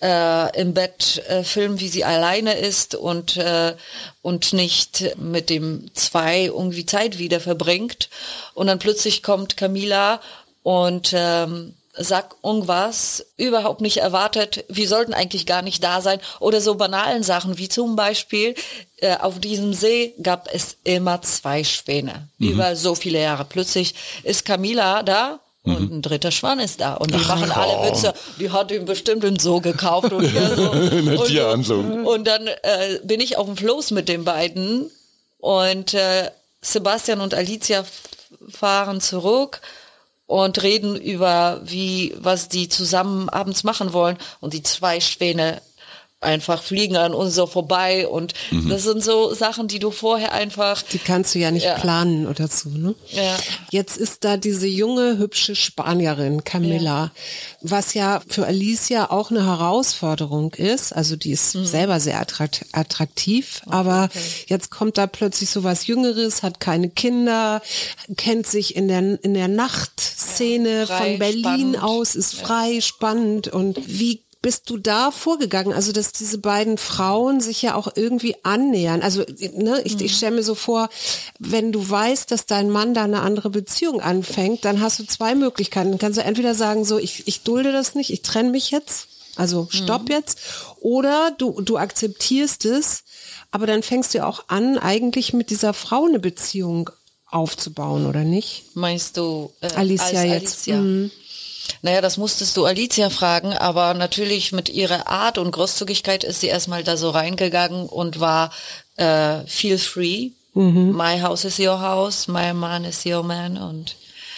äh, im Bett äh, filmen, wie sie alleine ist und äh, und nicht mit dem Zwei irgendwie Zeit wieder verbringt. Und dann plötzlich kommt Camila und ähm, sag irgendwas, überhaupt nicht erwartet, wir sollten eigentlich gar nicht da sein, oder so banalen Sachen wie zum Beispiel, äh, auf diesem See gab es immer zwei Schwäne, mhm. über so viele Jahre. Plötzlich ist Camila da mhm. und ein dritter Schwan ist da und die Ach, machen alle Witze, die hat ihm bestimmt einen Zoo gekauft und hier so. Eine und, Tierhandlung. Und dann äh, bin ich auf dem Floß mit den beiden und äh, Sebastian und Alicia f- fahren zurück und reden über, wie, was die zusammen abends machen wollen. Und die zwei Schwäne einfach fliegen an uns so vorbei. Und mhm. das sind so Sachen, die du vorher einfach... Die kannst du ja nicht ja. planen oder so, ne? Ja. Jetzt ist da diese junge, hübsche Spanierin, Camilla, ja. was ja für Alicia auch eine Herausforderung ist. Also die ist mhm. selber sehr attrakt- attraktiv, okay, aber okay. jetzt kommt da plötzlich so was Jüngeres, hat keine Kinder, kennt sich in der, in der Nachtszene ja, frei, von Berlin spannend. aus, ist frei, ja. spannend. Und wie bist du da vorgegangen? Also, dass diese beiden Frauen sich ja auch irgendwie annähern. Also, ne, ich, mhm. ich stelle mir so vor, wenn du weißt, dass dein Mann da eine andere Beziehung anfängt, dann hast du zwei Möglichkeiten. Dann kannst du entweder sagen, so, ich, ich dulde das nicht, ich trenne mich jetzt, also stopp mhm. jetzt, oder du, du akzeptierst es, aber dann fängst du auch an, eigentlich mit dieser Frau eine Beziehung aufzubauen, oder nicht? Meinst du äh, Alicia als jetzt? Alicia? Mhm. Naja, das musstest du Alicia fragen, aber natürlich mit ihrer Art und Großzügigkeit ist sie erstmal da so reingegangen und war äh, feel free. Mhm. My house is your house, my man is your man, und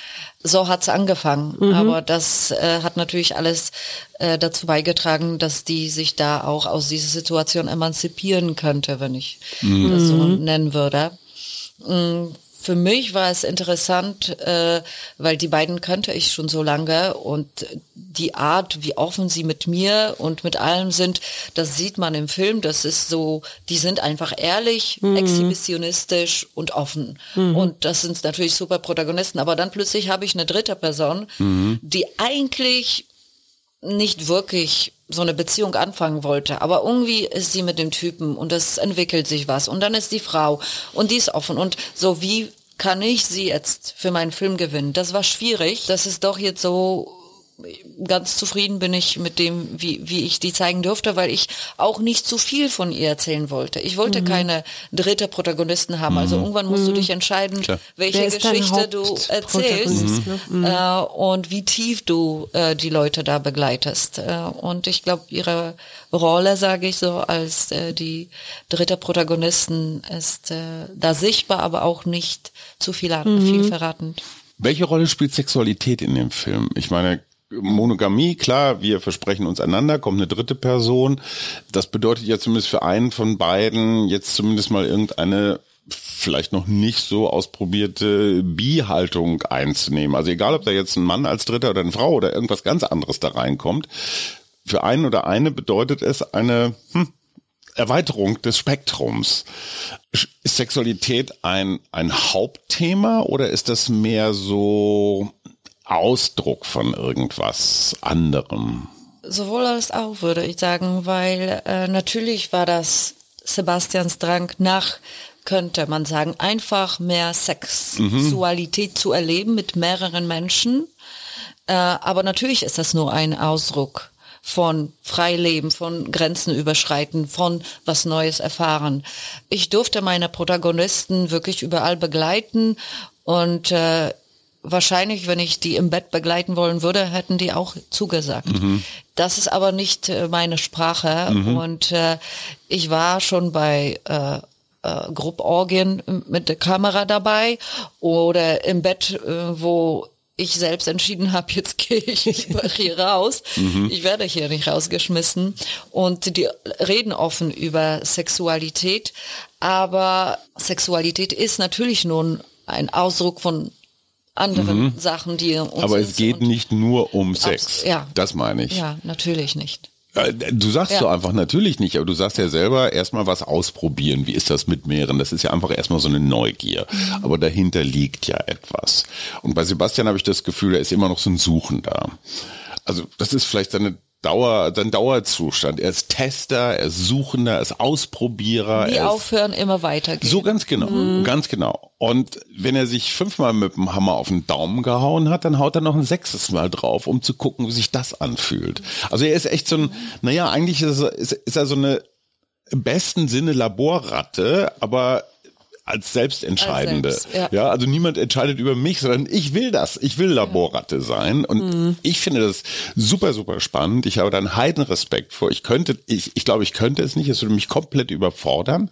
so hat's angefangen. Mhm. Aber das äh, hat natürlich alles äh, dazu beigetragen, dass die sich da auch aus dieser Situation emanzipieren könnte, wenn ich mhm. das so nennen würde. Mhm. Für mich war es interessant, äh, weil die beiden kannte ich schon so lange und die Art, wie offen sie mit mir und mit allem sind, das sieht man im Film. Das ist so, die sind einfach ehrlich, mhm. exhibitionistisch und offen. Mhm. Und das sind natürlich super Protagonisten. Aber dann plötzlich habe ich eine dritte Person, mhm. die eigentlich nicht wirklich so eine Beziehung anfangen wollte, aber irgendwie ist sie mit dem Typen und es entwickelt sich was und dann ist die Frau und die ist offen und so, wie kann ich sie jetzt für meinen Film gewinnen? Das war schwierig, dass es doch jetzt so ganz zufrieden bin ich mit dem, wie, wie ich die zeigen durfte, weil ich auch nicht zu viel von ihr erzählen wollte. Ich wollte mhm. keine dritte Protagonisten haben. Also mhm. irgendwann musst mhm. du dich entscheiden, Klar. welche Geschichte du erzählst mhm. äh, und wie tief du äh, die Leute da begleitest. Äh, und ich glaube, ihre Rolle, sage ich so, als äh, die dritte Protagonistin ist äh, da sichtbar, aber auch nicht zu viel, mhm. viel verratend. Welche Rolle spielt Sexualität in dem Film? Ich meine, Monogamie, klar, wir versprechen uns einander, kommt eine dritte Person. Das bedeutet ja zumindest für einen von beiden jetzt zumindest mal irgendeine vielleicht noch nicht so ausprobierte Bi-Haltung einzunehmen. Also egal, ob da jetzt ein Mann als Dritter oder eine Frau oder irgendwas ganz anderes da reinkommt. Für einen oder eine bedeutet es eine hm, Erweiterung des Spektrums. Ist Sexualität ein, ein Hauptthema oder ist das mehr so Ausdruck von irgendwas anderem? Sowohl als auch, würde ich sagen, weil äh, natürlich war das Sebastians Drang nach, könnte man sagen, einfach mehr Sexualität mhm. zu erleben mit mehreren Menschen. Äh, aber natürlich ist das nur ein Ausdruck von Freileben, von Grenzen überschreiten, von was Neues erfahren. Ich durfte meine Protagonisten wirklich überall begleiten und äh, wahrscheinlich, wenn ich die im Bett begleiten wollen würde, hätten die auch zugesagt. Mhm. Das ist aber nicht äh, meine Sprache mhm. und äh, ich war schon bei äh, äh, Grupporgien mit der Kamera dabei oder im Bett, äh, wo ich selbst entschieden habe, jetzt gehe ich hier raus. Mhm. Ich werde hier nicht rausgeschmissen. Und die reden offen über Sexualität, aber Sexualität ist natürlich nun ein Ausdruck von anderen mhm. Sachen, die uns Aber es geht nicht nur um Sex. Ja. Das meine ich. Ja, natürlich nicht. Du sagst ja. so einfach natürlich nicht, aber du sagst ja selber erstmal was ausprobieren. Wie ist das mit mehreren? Das ist ja einfach erstmal so eine Neugier. Mhm. Aber dahinter liegt ja etwas. Und bei Sebastian habe ich das Gefühl, er ist immer noch so ein Suchender. Also das ist vielleicht seine Dauer, sein Dauerzustand. Er ist Tester, er ist Suchender, er ist Ausprobierer. Nie er ist aufhören, immer weitergehen. So ganz genau, mhm. ganz genau. Und wenn er sich fünfmal mit dem Hammer auf den Daumen gehauen hat, dann haut er noch ein sechstes Mal drauf, um zu gucken, wie sich das anfühlt. Also er ist echt so ein, naja, eigentlich ist er, ist, ist er so eine im besten Sinne Laborratte, aber als Selbstentscheidende. Als selbst, ja. ja, also niemand entscheidet über mich, sondern ich will das. Ich will Laborratte sein. Und mhm. ich finde das super, super spannend. Ich habe da einen Heidenrespekt vor. Ich könnte, ich, ich glaube, ich könnte es nicht. Es würde mich komplett überfordern.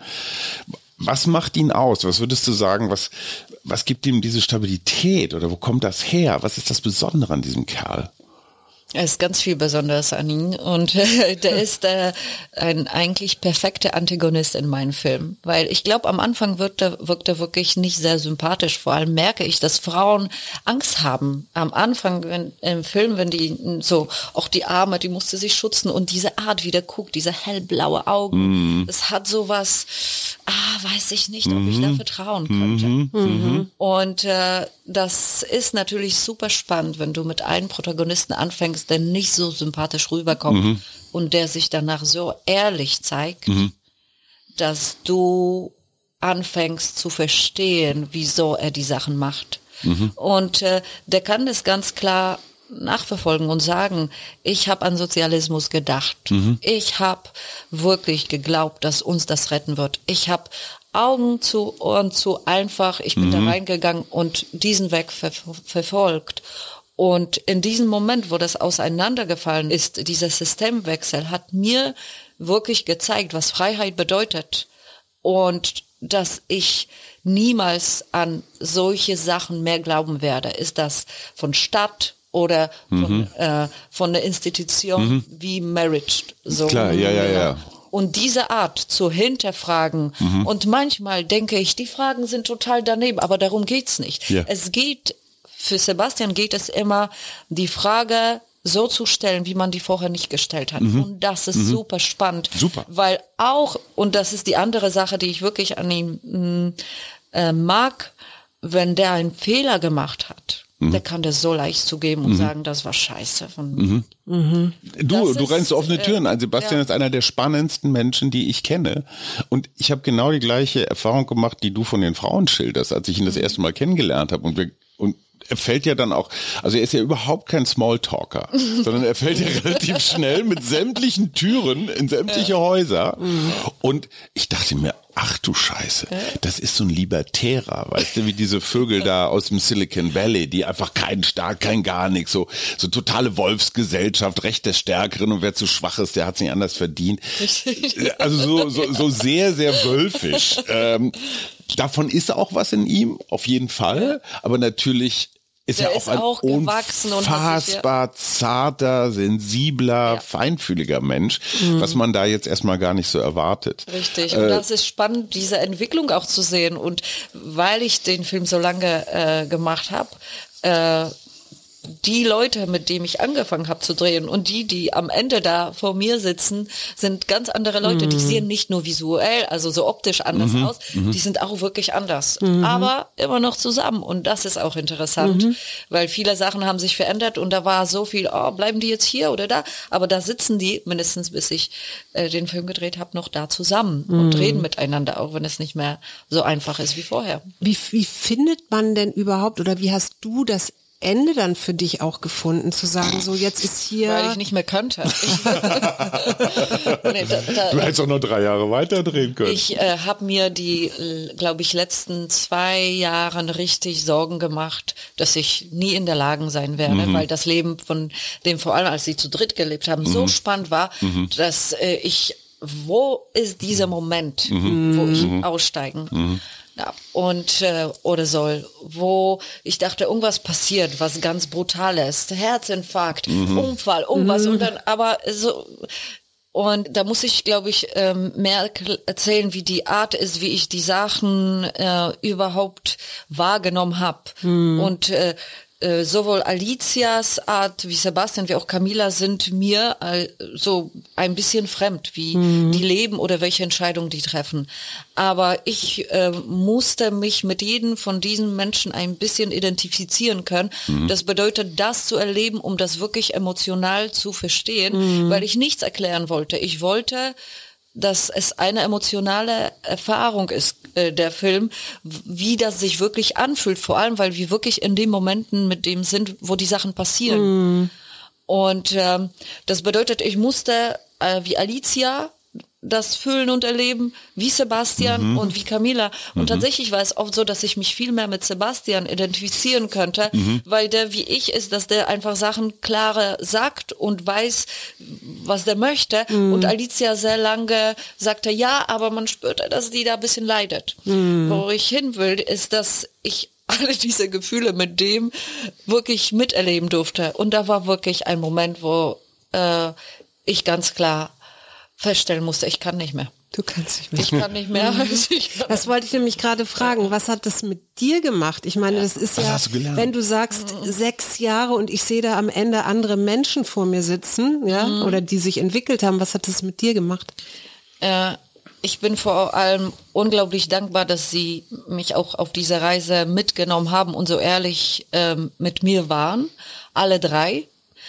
Was macht ihn aus? Was würdest du sagen? Was, was gibt ihm diese Stabilität? Oder wo kommt das her? Was ist das Besondere an diesem Kerl? Es ist ganz viel Besonderes an ihm und äh, der ist äh, ein eigentlich perfekter Antagonist in meinem Film, weil ich glaube, am Anfang wirkt er, wirkt er wirklich nicht sehr sympathisch. Vor allem merke ich, dass Frauen Angst haben. Am Anfang wenn, im Film, wenn die so, auch die Arme, die musste sich schützen und diese Art, wie der guckt, diese hellblaue Augen, mm. das hat sowas, ah, weiß ich nicht, ob mm. ich da vertrauen könnte. Mm. Mm. Und äh, das ist natürlich super spannend, wenn du mit einem Protagonisten anfängst, der nicht so sympathisch rüberkommt mhm. und der sich danach so ehrlich zeigt, mhm. dass du anfängst zu verstehen, wieso er die Sachen macht. Mhm. Und äh, der kann das ganz klar nachverfolgen und sagen, ich habe an Sozialismus gedacht. Mhm. Ich habe wirklich geglaubt, dass uns das retten wird. Ich habe Augen zu, Ohren zu, einfach, ich bin mhm. da reingegangen und diesen Weg ver- verfolgt. Und in diesem Moment, wo das auseinandergefallen ist, dieser Systemwechsel hat mir wirklich gezeigt, was Freiheit bedeutet und dass ich niemals an solche Sachen mehr glauben werde. Ist das von Stadt oder von, mhm. äh, von der Institution mhm. wie Marriage? So. Klar, ja, ja, ja. Und diese Art zu hinterfragen mhm. und manchmal denke ich, die Fragen sind total daneben, aber darum geht's nicht. Ja. Es geht Für Sebastian geht es immer, die Frage so zu stellen, wie man die vorher nicht gestellt hat. Mhm. Und das ist mhm. super spannend. Super. Weil auch, und das ist die andere Sache, die ich wirklich an ihm äh, mag, wenn der einen Fehler gemacht hat, mhm. der kann das so leicht zugeben und mhm. sagen, das war scheiße. Von mhm. Mhm. Du, du ist, rennst offene Türen ein. Sebastian ja. ist einer der spannendsten Menschen, die ich kenne. Und ich habe genau die gleiche Erfahrung gemacht, die du von den Frauen schilderst, als ich ihn das erste Mal kennengelernt habe. Und wir Und er fällt ja dann auch, also er ist ja überhaupt kein Smalltalker, sondern er fällt ja relativ schnell mit sämtlichen Türen in sämtliche Häuser. Und ich dachte mir, ach du Scheiße, das ist so ein Libertärer, weißt du, wie diese Vögel da aus dem Silicon Valley, die einfach keinen Staat, kein gar nichts, so, so totale Wolfsgesellschaft, Recht der Stärkeren und wer zu schwach ist, der hat es nicht anders verdient. Also so, so, so sehr, sehr wölfisch. Ähm, davon ist auch was in ihm, auf jeden Fall, aber natürlich ist Der ja auch ist ein auch gewachsen und hat sich, unfassbar zarter, sensibler, Ja. feinfühliger Mensch, was man da jetzt erstmal gar nicht so erwartet. Richtig, Äh, und das ist spannend, diese Entwicklung auch zu sehen. Und weil ich den Film so lange äh, gemacht habe, äh, die Leute, mit denen ich angefangen habe zu drehen und die, die am Ende da vor mir sitzen, sind ganz andere Leute. Die sehen nicht nur visuell, also so optisch anders aus, die sind auch wirklich anders, aber immer noch zusammen. Und das ist auch interessant, weil viele Sachen haben sich verändert und da war so viel, oh, bleiben die jetzt hier oder da? Aber da sitzen die, mindestens bis ich äh, den Film gedreht habe, noch da zusammen und reden miteinander, auch wenn es nicht mehr so einfach ist wie vorher. Wie, wie findet man denn überhaupt oder wie hast du das Ende dann für dich auch gefunden, zu sagen, so jetzt ist hier... Weil ich nicht mehr könnte. Ich, nee, da, da, Du hättest auch noch drei Jahre weiter drehen können. Ich äh, habe mir die, glaube ich, letzten zwei Jahren richtig Sorgen gemacht, dass ich nie in der Lage sein werde, Mhm. weil das Leben von dem, vor allem als sie zu dritt gelebt haben, so spannend war, dass äh, ich, wo ist dieser Moment, wo ich aussteigen ja, und äh, oder soll, wo ich dachte, irgendwas passiert, was ganz Brutales, Herzinfarkt, Unfall, irgendwas und dann aber so. Und da muss ich, glaube ich, ähm, mehr erzählen, wie die Art ist, wie ich die Sachen äh, überhaupt wahrgenommen habe. Und äh, äh, sowohl Alicias Art wie Sebastian wie auch Camila sind mir äh, so ein bisschen fremd, wie die leben oder welche Entscheidungen die treffen. Aber ich äh, musste mich mit jedem von diesen Menschen ein bisschen identifizieren können. Das bedeutet, das zu erleben, um das wirklich emotional zu verstehen, weil ich nichts erklären wollte. Ich wollte, dass es eine emotionale Erfahrung ist, äh, der Film, wie das sich wirklich anfühlt, vor allem, weil wir wirklich in den Momenten mit dem sind, wo die Sachen passieren. Mm. Und ähm, das bedeutet, ich musste, äh, wie Alicia, das fühlen und erleben, wie Sebastian mhm. und wie Camila. Und mhm. tatsächlich war es oft so, dass ich mich viel mehr mit Sebastian identifizieren könnte, mhm. weil der wie ich ist, dass der einfach Sachen klarer sagt und weiß, was der möchte. Mhm. Und Alicia sehr lange sagte, ja, aber man spürte, dass die da ein bisschen leidet. Mhm. Wo ich hin will, ist, dass ich alle diese Gefühle mit dem wirklich miterleben durfte. Und da war wirklich ein Moment, wo äh, ich ganz klar feststellen musste, ich kann nicht mehr. Du kannst nicht mehr. Ich kann nicht mehr. Ich kann das wollte ich nämlich gerade fragen. Was hat das mit dir gemacht? Ich meine, das ist Was ja, hast du gelernt? wenn du sagst, sechs Jahre und ich sehe da am Ende andere Menschen vor mir sitzen, ja, mhm. oder die sich entwickelt haben. Was hat das mit dir gemacht? Äh, ich bin vor allem unglaublich dankbar, dass sie mich auch auf diese Reise mitgenommen haben und so ehrlich ähm, mit mir waren. Alle drei.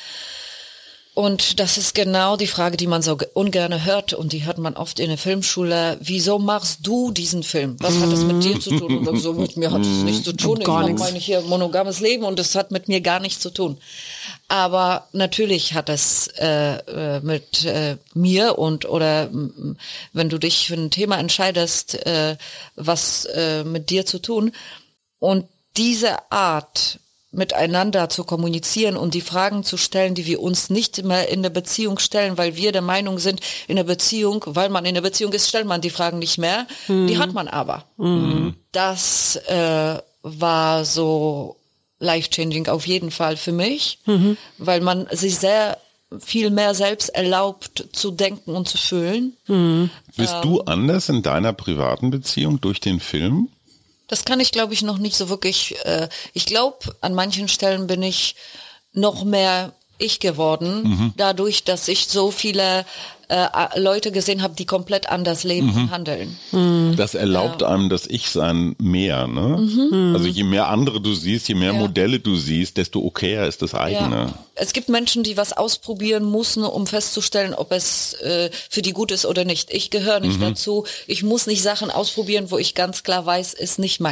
Und das ist genau die Frage, die man so ungern hört und die hört man oft in der Filmschule. Wieso machst du diesen Film? Was hat das mit dir zu tun? Und so, mit mir hat es nichts zu tun. Ich habe mein hier monogames Leben und das hat mit mir gar nichts zu tun. Aber natürlich hat es äh, mit äh, mir und oder m, wenn du dich für ein Thema entscheidest, äh, was äh, mit dir zu tun. Und diese Art miteinander zu kommunizieren und die Fragen zu stellen, die wir uns nicht mehr in der Beziehung stellen, weil wir der Meinung sind, in der Beziehung, weil man in der Beziehung ist, stellt man die Fragen nicht mehr. Mhm. Die hat man aber. Mhm. Das äh, war so life-changing auf jeden Fall für mich, mhm. weil man sich sehr viel mehr selbst erlaubt zu denken und zu fühlen. Mhm. Bist ähm, du anders in deiner privaten Beziehung durch den Film? Das kann ich, glaube ich, noch nicht so wirklich. Äh, ich glaube, an manchen Stellen bin ich noch mehr ich geworden, mhm. dadurch, dass ich so viele äh, Leute gesehen habe, die komplett anders leben mhm. und handeln. Mhm. Das erlaubt ja. einem das Ich-Sein mehr, ne? Mhm. Also je mehr andere du siehst, je mehr ja. Modelle du siehst, desto okayer ist das eigene. Ja. Es gibt Menschen, die was ausprobieren müssen, um festzustellen, ob es äh, für die gut ist oder nicht. Ich gehöre nicht mhm. dazu. Ich muss nicht Sachen ausprobieren, wo ich ganz klar weiß, ist nicht meins.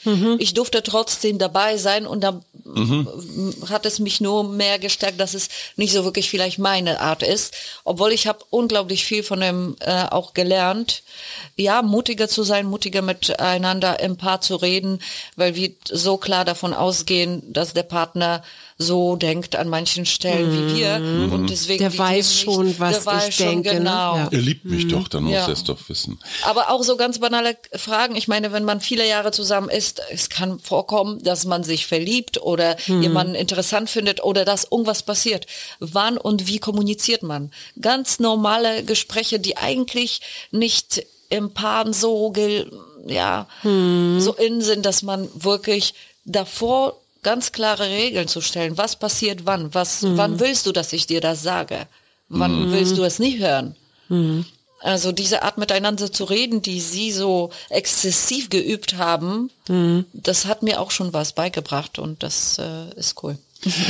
Mhm. Ich durfte trotzdem dabei sein und da mhm. hat es mich nur mehr gestärkt, dass es nicht so wirklich vielleicht meine Art ist, obwohl ich habe unglaublich viel von dem äh, auch gelernt, ja, mutiger zu sein, mutiger miteinander im Paar zu reden, weil wir so klar davon ausgehen, dass der Partner so denkt an manchen Stellen mhm. wie wir und deswegen der weiß schon, nicht, was der weiß ich schon, denke. Genau. Ja. Er liebt mich mhm. doch, dann muss ja. er es doch wissen. Aber auch so ganz banale Fragen. Ich meine, wenn man viele Jahre zusammen ist, es kann vorkommen, dass man sich verliebt oder mhm. jemanden interessant findet oder dass irgendwas passiert. Wann und wie kommuniziert man? Ganz normale Gespräche, die eigentlich nicht im Paar so, ja, mhm. so innen sind, dass man wirklich davor ganz klare Regeln zu stellen. Was passiert wann? Was, mhm. wann willst du, dass ich dir das sage? Wann mhm. willst du es nicht hören? Mhm. Also diese Art miteinander zu reden, die sie so exzessiv geübt haben, mhm. das hat mir auch schon was beigebracht und das äh, ist cool.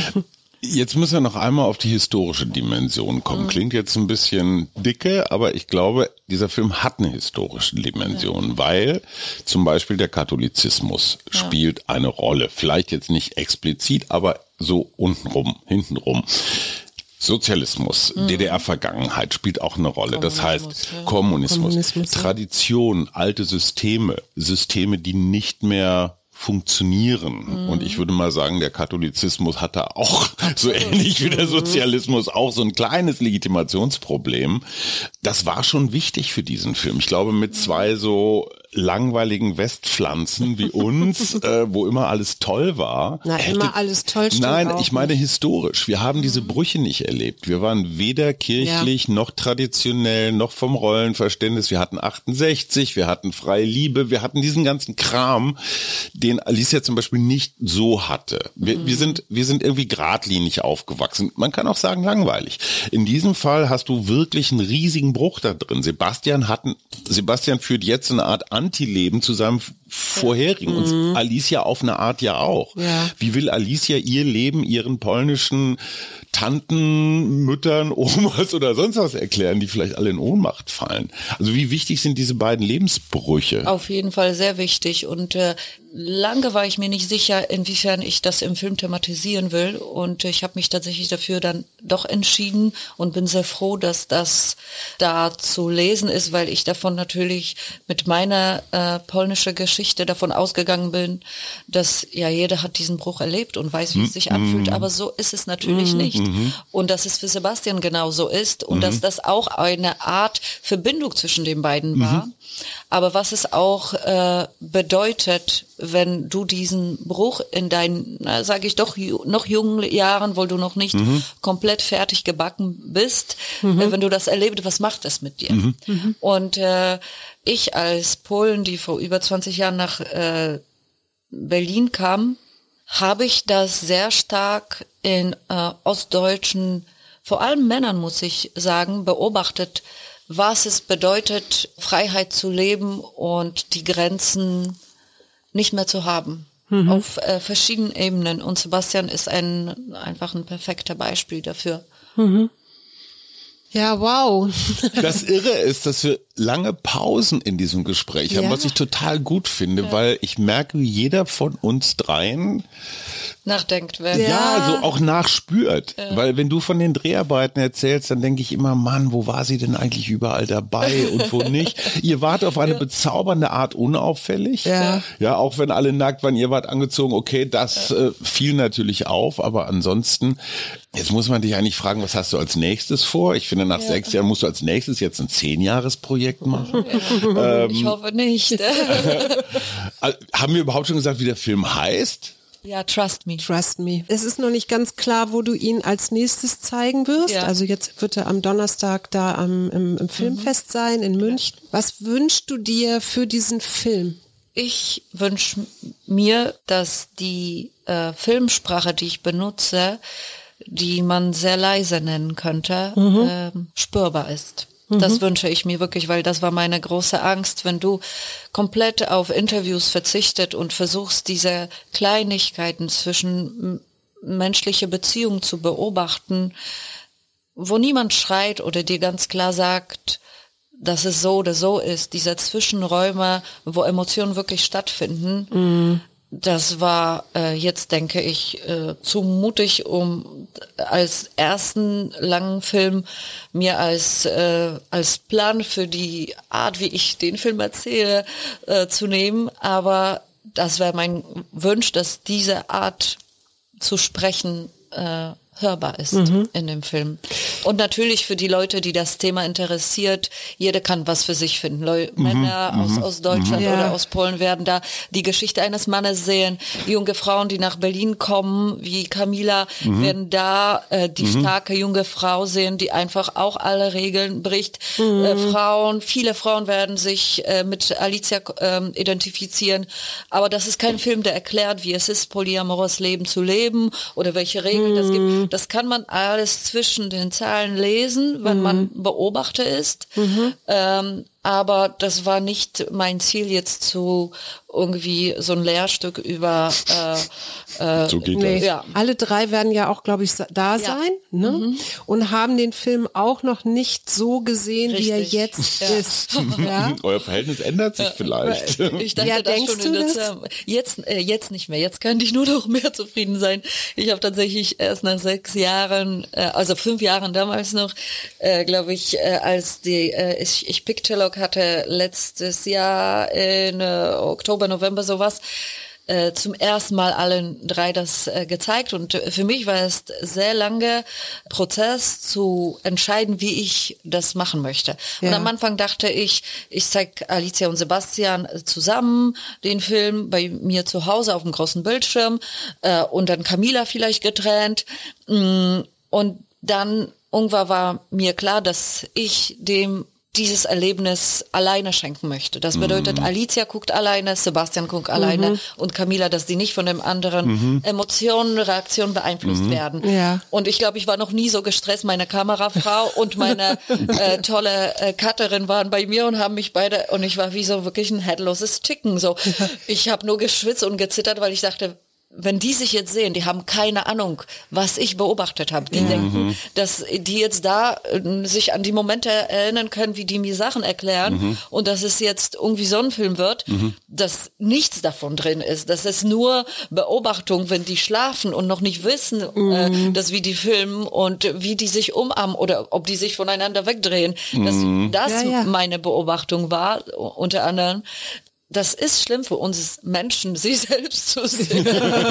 Jetzt müssen wir noch einmal auf die historische Dimension kommen. Klingt jetzt ein bisschen dicke, aber ich glaube, dieser Film hat eine historische Dimension, ja. weil zum Beispiel der Katholizismus ja. spielt eine Rolle. Vielleicht jetzt nicht explizit, aber so untenrum, hintenrum. Sozialismus, mhm. D D R-Vergangenheit spielt auch eine Rolle. Das heißt ja. Kommunismus, Kommunismus Tradition, alte Systeme, Systeme, die nicht mehr funktionieren. Mhm. Und ich würde mal sagen, der Katholizismus hat da auch so ähnlich wie der Sozialismus auch so ein kleines Legitimationsproblem. Das war schon wichtig für diesen Film. Ich glaube, mit zwei so langweiligen Westpflanzen wie uns, äh, wo immer alles toll war. Na, hätte, immer alles toll stimmt Nein, auch ich meine nicht. historisch. Wir haben diese Brüche nicht erlebt. Wir waren weder kirchlich ja. noch traditionell noch vom Rollenverständnis. Wir hatten achtundsechzig, wir hatten freie Liebe, wir hatten diesen ganzen Kram, den Alicia zum Beispiel nicht so hatte. Wir, mhm. wir sind, wir sind irgendwie geradlinig aufgewachsen. Man kann auch sagen langweilig. In diesem Fall hast du wirklich einen riesigen Bruch da drin. Sebastian hatten, Sebastian führt jetzt eine Art Antileben zu seinem vorherigen und mhm. Alicia auf eine Art ja auch. Ja. Wie will Alicia ihr Leben ihren polnischen Tanten, Müttern, Omas oder sonst was erklären, die vielleicht alle in Ohnmacht fallen? Also wie wichtig sind diese beiden Lebensbrüche? Auf jeden Fall sehr wichtig und äh, lange war ich mir nicht sicher, inwiefern ich das im Film thematisieren will und ich habe mich tatsächlich dafür dann doch entschieden und bin sehr froh, dass das da zu lesen ist, weil ich davon natürlich mit meiner äh, polnischen Geschichte davon ausgegangen bin, dass ja jeder hat diesen Bruch erlebt und weiß, wie es sich anfühlt, aber so ist es natürlich nicht. Mhm. Und dass es für Sebastian genau so ist und mhm. dass das auch eine Art Verbindung zwischen den beiden war. Mhm. Aber was es auch äh, bedeutet, wenn du diesen Bruch in deinen, sage ich doch, ju- noch jungen Jahren, wo du noch nicht mhm. komplett fertig gebacken bist, mhm. äh, wenn du das erlebst, was macht das mit dir? Mhm. Mhm. Und äh, ich als Polen, die vor über zwanzig Jahren nach äh, Berlin kam, habe ich das sehr stark in äh, ostdeutschen, vor allem Männern, muss ich sagen, beobachtet, was es bedeutet, Freiheit zu leben und die Grenzen nicht mehr zu haben. Mhm. Auf äh, verschiedenen Ebenen. Und Sebastian ist ein einfach ein perfekter Beispiel dafür. Mhm. Ja, wow. Das Irre ist, dass wir lange Pausen in diesem Gespräch haben, ja. was ich total gut finde, ja. weil ich merke, wie jeder von uns dreien nachdenkt, wer. Ja, ja, so auch nachspürt. Ja. Weil wenn du von den Dreharbeiten erzählst, dann denke ich immer, Mann, wo war sie denn eigentlich überall dabei und wo nicht? Ihr wart auf eine ja. bezaubernde Art unauffällig. Ja. Ja, auch wenn alle nackt waren, ihr wart angezogen, okay, das ja. äh, fiel natürlich auf, aber ansonsten, jetzt muss man dich eigentlich fragen, was hast du als nächstes vor? Ich finde, nach ja. sechs Jahren musst du als nächstes jetzt ein Zehn-Jahres-Projekt machen. Ja. ähm, ich hoffe nicht. Haben wir überhaupt schon gesagt, wie der Film heißt? Ja, Trust Me. Trust Me. Es ist noch nicht ganz klar, wo du ihn als nächstes zeigen wirst. Ja. Also jetzt wird er am Donnerstag da am, im, im Filmfest mhm. sein in München. Was wünschst du dir für diesen Film? Ich wünsche mir, dass die äh, Filmsprache, die ich benutze, die man sehr leise nennen könnte, mhm. äh, spürbar ist. Das wünsche ich mir wirklich, weil das war meine große Angst, wenn du komplett auf Interviews verzichtet und versuchst, diese Kleinigkeiten zwischen menschliche Beziehungen zu beobachten, wo niemand schreit oder dir ganz klar sagt, dass es so oder so ist, diese Zwischenräume, wo Emotionen wirklich stattfinden, mm. das war äh, jetzt, denke ich, äh, zu mutig, um als ersten langen Film mir als äh, als Plan für die Art, wie ich den Film erzähle, äh, zu nehmen. Aber das wäre mein Wunsch, dass diese Art zu sprechen äh, hörbar ist mhm. in dem Film. Und natürlich für die Leute, die das Thema interessiert, jeder kann was für sich finden. Leu- mhm. Männer aus, mhm. aus Deutschland ja. oder aus Polen werden da die Geschichte eines Mannes sehen. Junge Frauen, die nach Berlin kommen, wie Camila, mhm. werden da äh, die mhm. starke junge Frau sehen, die einfach auch alle Regeln bricht. Mhm. Äh, Frauen, viele Frauen werden sich äh, mit Alicia äh, identifizieren. Aber das ist kein Film, der erklärt, wie es ist, polyamores Leben zu leben oder welche Regeln mhm. das gibt. Das kann man alles zwischen den Zeilen lesen, wenn mhm. man Beobachter ist. Mhm. Ähm, aber das war nicht mein Ziel, jetzt zu irgendwie so ein Lehrstück über äh, äh, so geht nee. das. Ja. Alle drei werden ja auch, glaube ich, da sein, ja. ne? Mhm. Und haben den Film auch noch nicht so gesehen, Richtig. Wie er jetzt ja. ist. Ja? Euer Verhältnis ändert sich vielleicht. Ich dachte, ja, das denkst schon du in das? der jetzt, äh, jetzt nicht mehr. Jetzt könnte ich nur noch mehr zufrieden sein. Ich habe tatsächlich erst nach sechs Jahren, äh, also fünf Jahren damals noch, äh, glaube ich, äh, als die äh, ich, ich Picture hatte letztes Jahr in äh, Oktober, November sowas, äh, zum ersten Mal allen drei das äh, gezeigt. Und äh, für mich war es sehr lange Prozess zu entscheiden, wie ich das machen möchte. Ja. Und am Anfang dachte ich, ich zeige Alicia und Sebastian zusammen den Film bei mir zu Hause auf dem großen Bildschirm äh, und dann Camila vielleicht getrennt. Und dann irgendwann war mir klar, dass ich dem dieses Erlebnis alleine schenken möchte. Das bedeutet, mhm. Alicia guckt alleine, Sebastian guckt mhm. alleine und Camila, dass die nicht von dem anderen mhm. Emotionen, Reaktionen beeinflusst mhm. werden. Ja. Und ich glaube, ich war noch nie so gestresst. Meine Kamerafrau und meine äh, tolle äh, Cutterin waren bei mir und haben mich beide, und ich war wie so wirklich ein headloses Chicken. So, ich habe nur geschwitzt und gezittert, weil ich dachte, wenn die sich jetzt sehen, die haben keine Ahnung, was ich beobachtet habe. Die mhm. denken, dass die jetzt da äh, sich an die Momente erinnern können, wie die mir Sachen erklären mhm. und dass es jetzt irgendwie so ein Film wird, mhm. dass nichts davon drin ist. Das ist nur Beobachtung, wenn die schlafen und noch nicht wissen, mhm. äh, dass wie die filmen und wie die sich umarmen oder ob die sich voneinander wegdrehen. Mhm. Dass das ja, ja. meine Beobachtung war, unter anderem. Das ist schlimm für uns Menschen, sie selbst zu sehen.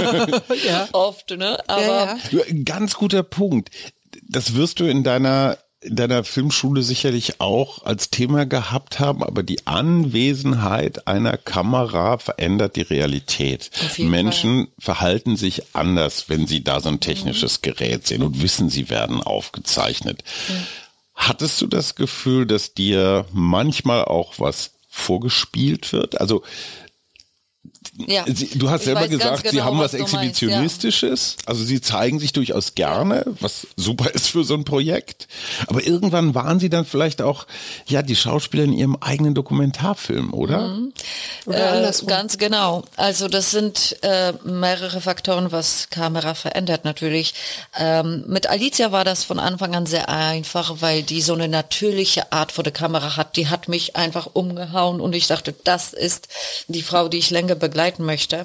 ja. Oft, ne? Aber ja, ja. Ganz guter Punkt. Das wirst du in deiner in deiner Filmschule sicherlich auch als Thema gehabt haben, aber die Anwesenheit einer Kamera verändert die Realität. Menschen Fall. verhalten sich anders, wenn sie da so ein technisches mhm. Gerät sehen und wissen, sie werden aufgezeichnet. Mhm. Hattest du das Gefühl, dass dir manchmal auch was vorgespielt wird? Also ja. Sie, du hast ich selber gesagt, genau, sie haben was, was Exhibitionistisches, ja. also sie zeigen sich durchaus gerne, was super ist für so ein Projekt, aber irgendwann waren sie dann vielleicht auch ja die Schauspieler in ihrem eigenen Dokumentarfilm, oder? Mhm. Oder äh, ganz genau, also das sind äh, mehrere Faktoren, was Kamera verändert natürlich. Ähm, mit Alicia war das von Anfang an sehr einfach, weil die so eine natürliche Art vor der Kamera hat, die hat mich einfach umgehauen und ich dachte, das ist die Frau, die ich länger begleiten möchte.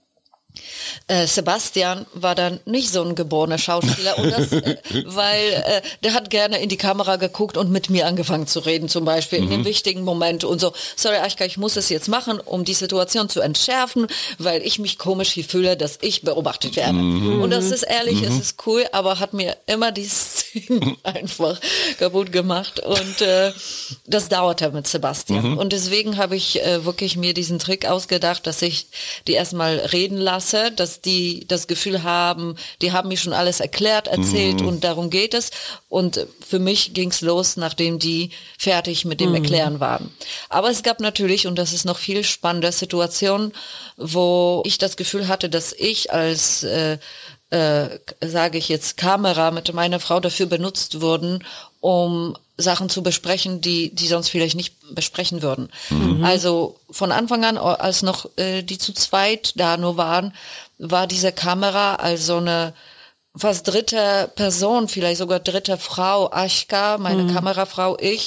Äh, Sebastian war dann nicht so ein geborener Schauspieler, und das, äh, weil äh, der hat gerne in die Kamera geguckt und mit mir angefangen zu reden, zum Beispiel mhm. in dem wichtigen Moment und so, sorry Aschka, ich muss es jetzt machen, um die Situation zu entschärfen, weil ich mich komisch hier fühle, dass ich beobachtet werde. Mhm. Und das ist ehrlich, mhm. es ist cool, aber hat mir immer die Szene einfach kaputt gemacht und äh, das dauerte mit Sebastian. Mhm. Und deswegen habe ich äh, wirklich mir diesen Trick ausgedacht, dass ich die erstmal reden lasse, dass die das Gefühl haben, die haben mir schon alles erklärt, erzählt mhm. und darum geht es. Und für mich ging's los, nachdem die fertig mit dem mhm. Erklären waren. Aber es gab natürlich, und das ist noch viel spannender, Situationen, wo ich das Gefühl hatte, dass ich als äh, äh, sage ich jetzt, Kamera mit meiner Frau dafür benutzt wurden, um Sachen zu besprechen, die die sonst vielleicht nicht besprechen würden. Mhm. Also von Anfang an, als noch äh, die zu zweit da nur waren, war diese Kamera als so eine fast dritte Person, vielleicht sogar dritte Frau, Aschka, meine mhm. Kamerafrau, ich,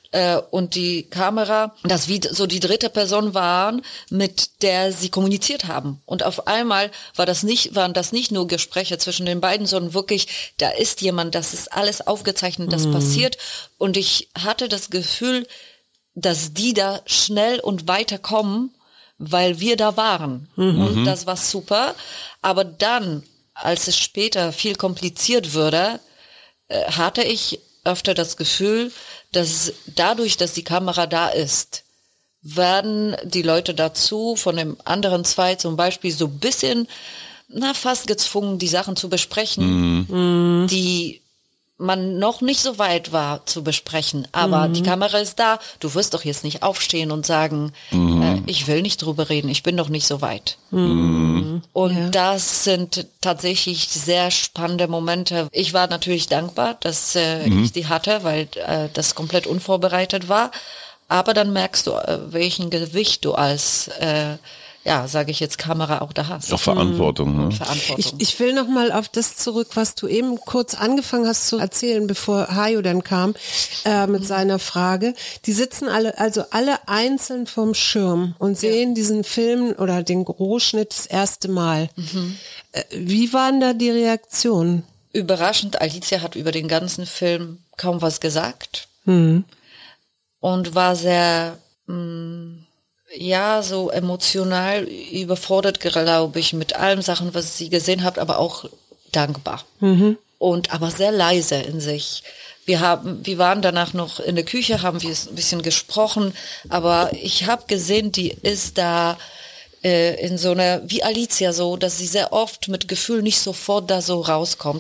äh, und die Kamera, dass wie so die dritte Person waren, mit der sie kommuniziert haben. Und auf einmal war das nicht, waren das nicht nur Gespräche zwischen den beiden, sondern wirklich, da ist jemand, das ist alles aufgezeichnet, das mhm. passiert. Und ich hatte das Gefühl, dass die da schnell und weiterkommen, weil wir da waren. Mhm. Und das war super. Aber dann, als es später viel kompliziert wurde, äh, hatte ich öfter das Gefühl, dass dadurch, dass die Kamera da ist, werden die Leute dazu, von dem anderen zwei zum Beispiel, so ein bisschen, na, fast gezwungen, die Sachen zu besprechen, mhm. die man noch nicht so weit war zu besprechen, aber mhm. die Kamera ist da, du wirst doch jetzt nicht aufstehen und sagen, mhm. äh, ich will nicht drüber reden, ich bin doch nicht so weit. Mhm. Und ja. das sind tatsächlich sehr spannende Momente. Ich war natürlich dankbar, dass äh, mhm. ich die hatte, weil äh, das komplett unvorbereitet war, aber dann merkst du, äh, welchen Gewicht du als äh, ja, sage ich jetzt, Kamera auch da hast. Auch Verantwortung. Ne? Verantwortung. Ich, ich will noch mal auf das zurück, was du eben kurz angefangen hast zu erzählen, bevor Hajo dann kam äh, mit mhm. seiner Frage. Die sitzen alle, also alle einzeln vorm Schirm und sehen ja. diesen Film oder den Rohschnitt das erste Mal. Mhm. Äh, wie waren da die Reaktionen? Überraschend, Alicia hat über den ganzen Film kaum was gesagt mhm. und war sehr... Mh, ja, so emotional überfordert, glaube ich, mit allen Sachen, was sie gesehen hat, aber auch dankbar. Mhm. Und aber sehr leise in sich. Wir haben, wir waren danach noch in der Küche, haben wir ein bisschen gesprochen, aber ich habe gesehen, die ist da äh, in so einer, wie Alicia so, dass sie sehr oft mit Gefühl nicht sofort da so rauskommt.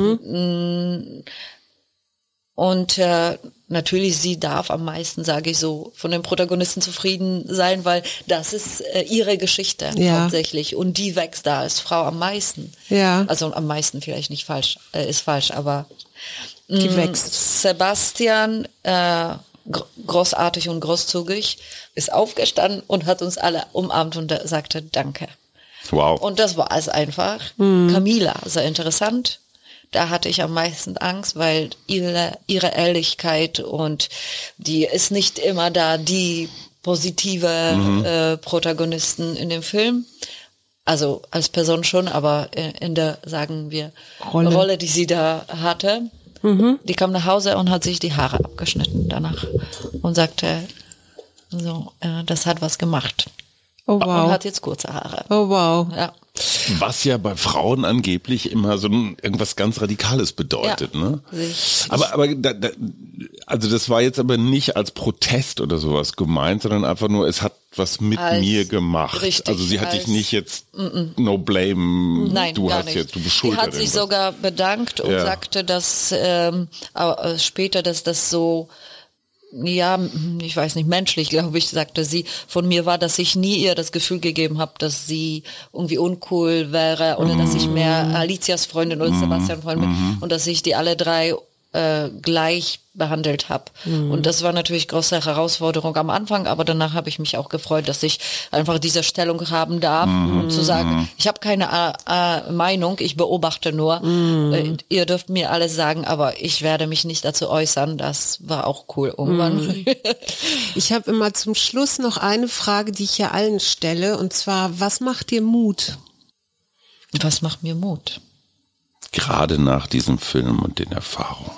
Mhm. Und äh, natürlich, sie darf am meisten, sage ich so, von den Protagonisten zufrieden sein, weil das ist äh, ihre Geschichte ja. hauptsächlich. Und die wächst da als Frau am meisten. Ja. Also am meisten vielleicht nicht falsch, äh, ist falsch, aber mh, die wächst. Sebastian, äh, großartig und großzügig, ist aufgestanden und hat uns alle umarmt und sagte Danke. Wow. Und das war es einfach. Mhm. Camila, sehr interessant. Da hatte ich am meisten Angst, weil ihre, ihre Ehrlichkeit und die ist nicht immer da, die positive mhm. äh, Protagonisten in dem Film. Also als Person schon, aber in der, sagen wir, Rolle, Rolle die sie da hatte. Mhm. Die kam nach Hause und hat sich die Haare abgeschnitten danach und sagte, so, äh, das hat was gemacht. Oh wow. Und hat jetzt kurze Haare. Oh wow. Ja. Was ja bei Frauen angeblich immer so ein, irgendwas ganz Radikales bedeutet, ja, ne? Ich, aber, aber, da, da, also das war jetzt aber nicht als Protest oder sowas gemeint, sondern einfach nur, es hat was mit als, mir gemacht. Richtig, also sie hat dich nicht jetzt, mm -mm. no blame, nein, du gar hast nicht. jetzt, du bist schuld. Sie hat sich irgendwas. sogar bedankt und ja. sagte, dass ähm, äh, später, dass das so, ja, ich weiß nicht, menschlich, glaube ich, sagte sie, von mir war, dass ich nie ihr das Gefühl gegeben habe, dass sie irgendwie uncool wäre oder mm. dass ich mehr Alicias Freundin oder mm. Sebastian Freundin bin mm. und dass ich die alle drei äh, gleich behandelt habe. Mm. Und das war natürlich große Herausforderung am Anfang, aber danach habe ich mich auch gefreut, dass ich einfach diese Stellung haben darf, mm. um zu sagen, ich habe keine äh, äh, Meinung, ich beobachte nur. Mm. Äh, ihr dürft mir alles sagen, aber ich werde mich nicht dazu äußern. Das war auch cool irgendwann. Mm. Ich habe immer zum Schluss noch eine Frage, die ich ja allen stelle, und zwar, was macht dir Mut? Was macht mir Mut? Gerade nach diesem Film und den Erfahrungen.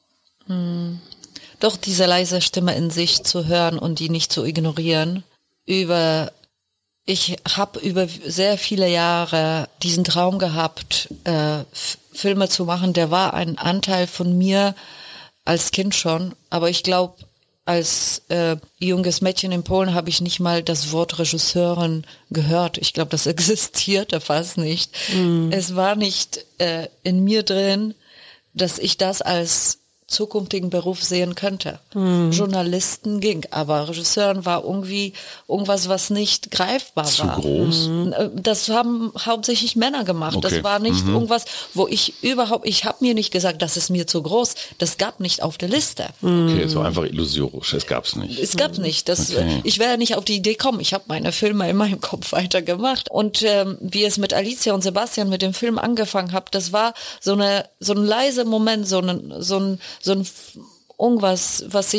Hm. Doch diese leise Stimme in sich zu hören und die nicht zu ignorieren. Über, ich habe über sehr viele Jahre diesen Traum gehabt, äh, F- Filme zu machen. Der war ein Anteil von mir als Kind schon, aber ich glaube, als äh, junges Mädchen in Polen habe ich nicht mal das Wort Regisseurin gehört. Ich glaube, das existierte fast nicht. Mm. Es war nicht äh, in mir drin, dass ich das als zukünftigen Beruf sehen könnte. Mm. Journalisten ging, aber Regisseurin war irgendwie irgendwas, was nicht greifbar Zu war. Zu groß? Mm. Das haben hauptsächlich Männer gemacht. Okay. Das war nicht mhm. irgendwas, wo ich überhaupt, ich habe mir nicht gesagt, das ist mir zu groß. Das gab nicht auf der Liste. Okay, es war einfach illusorisch, es gab's nicht. Es gab nicht. Das, okay. Ich wäre nicht auf die Idee kommen. Ich habe meine Filme in meinem Kopf weitergemacht. Und ähm, wie es mit Alicia und Sebastian mit dem Film angefangen hat, das war so eine so ein leiser Moment, so ein so ein so ein irgendwas, was ich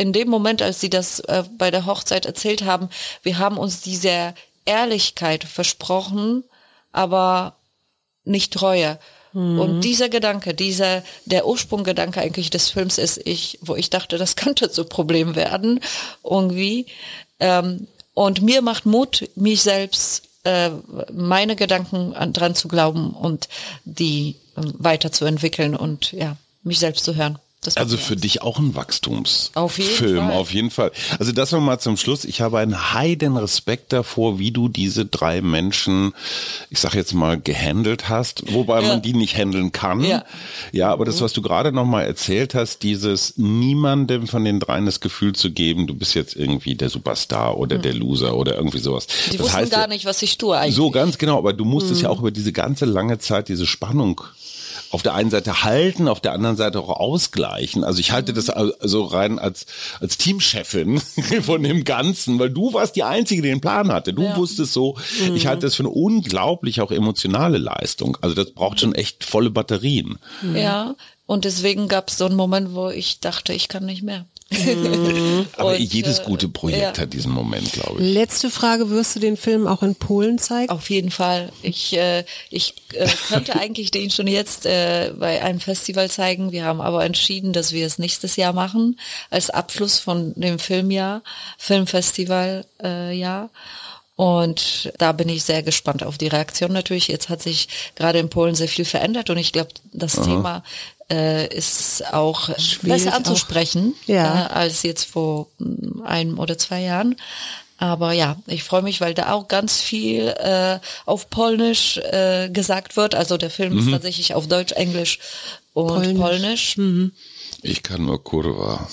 in dem Moment, als sie das äh, bei der Hochzeit erzählt haben, wir haben uns diese Ehrlichkeit versprochen, aber nicht Treue. Mhm. Und dieser Gedanke, dieser, der Ursprunggedanke eigentlich des Films ist, ich, wo ich dachte, das könnte zu Problem werden, irgendwie. Ähm, und mir macht Mut, mich selbst, äh, meine Gedanken an, dran zu glauben und die äh, weiterzuentwickeln und ja, mich selbst zu hören. Das also für dich auch ein Wachstumsfilm, auf jeden Fall. auf jeden Fall. Also das nochmal zum Schluss. Ich habe einen heiden Respekt davor, wie du diese drei Menschen, ich sag jetzt mal, gehandelt hast, wobei ja. man die nicht handeln kann. Ja, ja aber das, was du gerade nochmal erzählt hast, dieses niemandem von den dreien das Gefühl zu geben, du bist jetzt irgendwie der Superstar oder mhm. der Loser oder irgendwie sowas. Die das wussten heißt, gar nicht, was ich tue eigentlich. So, ganz genau. Aber du musstest mhm. ja auch über diese ganze lange Zeit diese Spannung auf der einen Seite halten, auf der anderen Seite auch ausgleichen. Also ich halte das also rein als als Teamchefin von dem Ganzen, weil du warst die Einzige, die den Plan hatte. Du ja. wusstest so, mhm. ich halte das für eine unglaublich auch emotionale Leistung. Also das braucht schon echt volle Batterien. Ja, und deswegen gab es so einen Moment, wo ich dachte, ich kann nicht mehr. Mhm. Aber und, jedes gute Projekt ja. hat diesen Moment, glaube ich. Letzte Frage, wirst du den Film auch in Polen zeigen? Auf jeden Fall. Ich, äh, ich äh, könnte eigentlich den schon jetzt äh, bei einem Festival zeigen. Wir haben aber entschieden, dass wir es nächstes Jahr machen, als Abschluss von dem Filmjahr, Filmfestival äh, Jahr. Und da bin ich sehr gespannt auf die Reaktion natürlich. Jetzt hat sich gerade in Polen sehr viel verändert und ich glaube, das Aha. Thema äh, ist auch Schwierig besser anzusprechen auch. Ja. äh, als jetzt vor einem oder zwei Jahren. Aber ja, ich freue mich, weil da auch ganz viel äh, auf Polnisch äh, gesagt wird. Also der Film mhm. ist tatsächlich auf Deutsch, Englisch und Polnisch. Polnisch. Mhm. Ich kann nur Kurwa.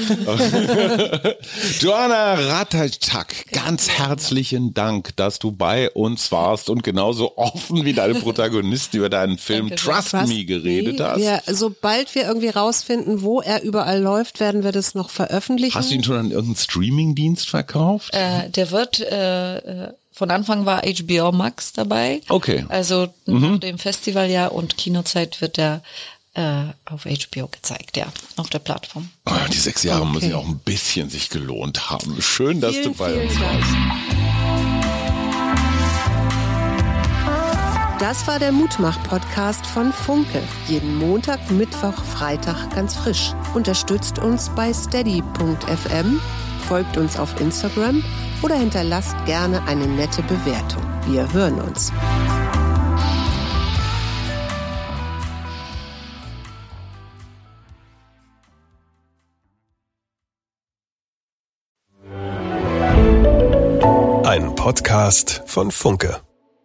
Joanna Ratajczak, ganz herzlichen Dank, dass du bei uns warst und genauso offen wie deine Protagonistin über deinen Film Trust, Trust Me geredet hast. Wir, sobald wir irgendwie rausfinden, wo er überall läuft, werden wir das noch veröffentlichen. Hast du ihn schon an irgendeinen Streamingdienst verkauft? Äh, der wird... Äh, Von Anfang war H B O Max dabei. Okay. Also mhm. nach dem Festivaljahr und Kinozeit wird er äh, auf H B O gezeigt, ja, auf der Plattform. Oh, die sechs Jahre okay. müssen ja auch ein bisschen sich gelohnt haben. Schön, dass vielen, du bei uns Dank. warst. Das war der Mutmach-Podcast von Funke. Jeden Montag, Mittwoch, Freitag ganz frisch. Unterstützt uns bei steady punkt f m, folgt uns auf Instagram oder hinterlasst gerne eine nette Bewertung. Wir hören uns. Ein Podcast von Funke.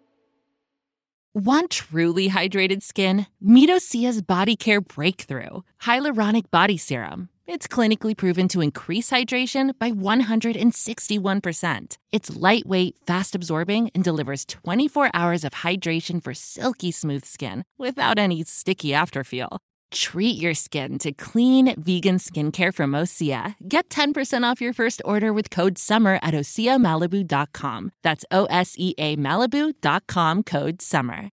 Want truly hydrated skin? Midosia's Body Care Breakthrough Hyaluronic Body Serum. It's clinically proven to increase hydration by one hundred sixty-one percent. It's lightweight, fast-absorbing, and delivers twenty-four hours of hydration for silky smooth skin without any sticky afterfeel. Treat your skin to clean, vegan skincare from Osea. Get ten percent off your first order with code SUMMER at osea malibu dot com. That's O S E A Malibu dot com, code SUMMER.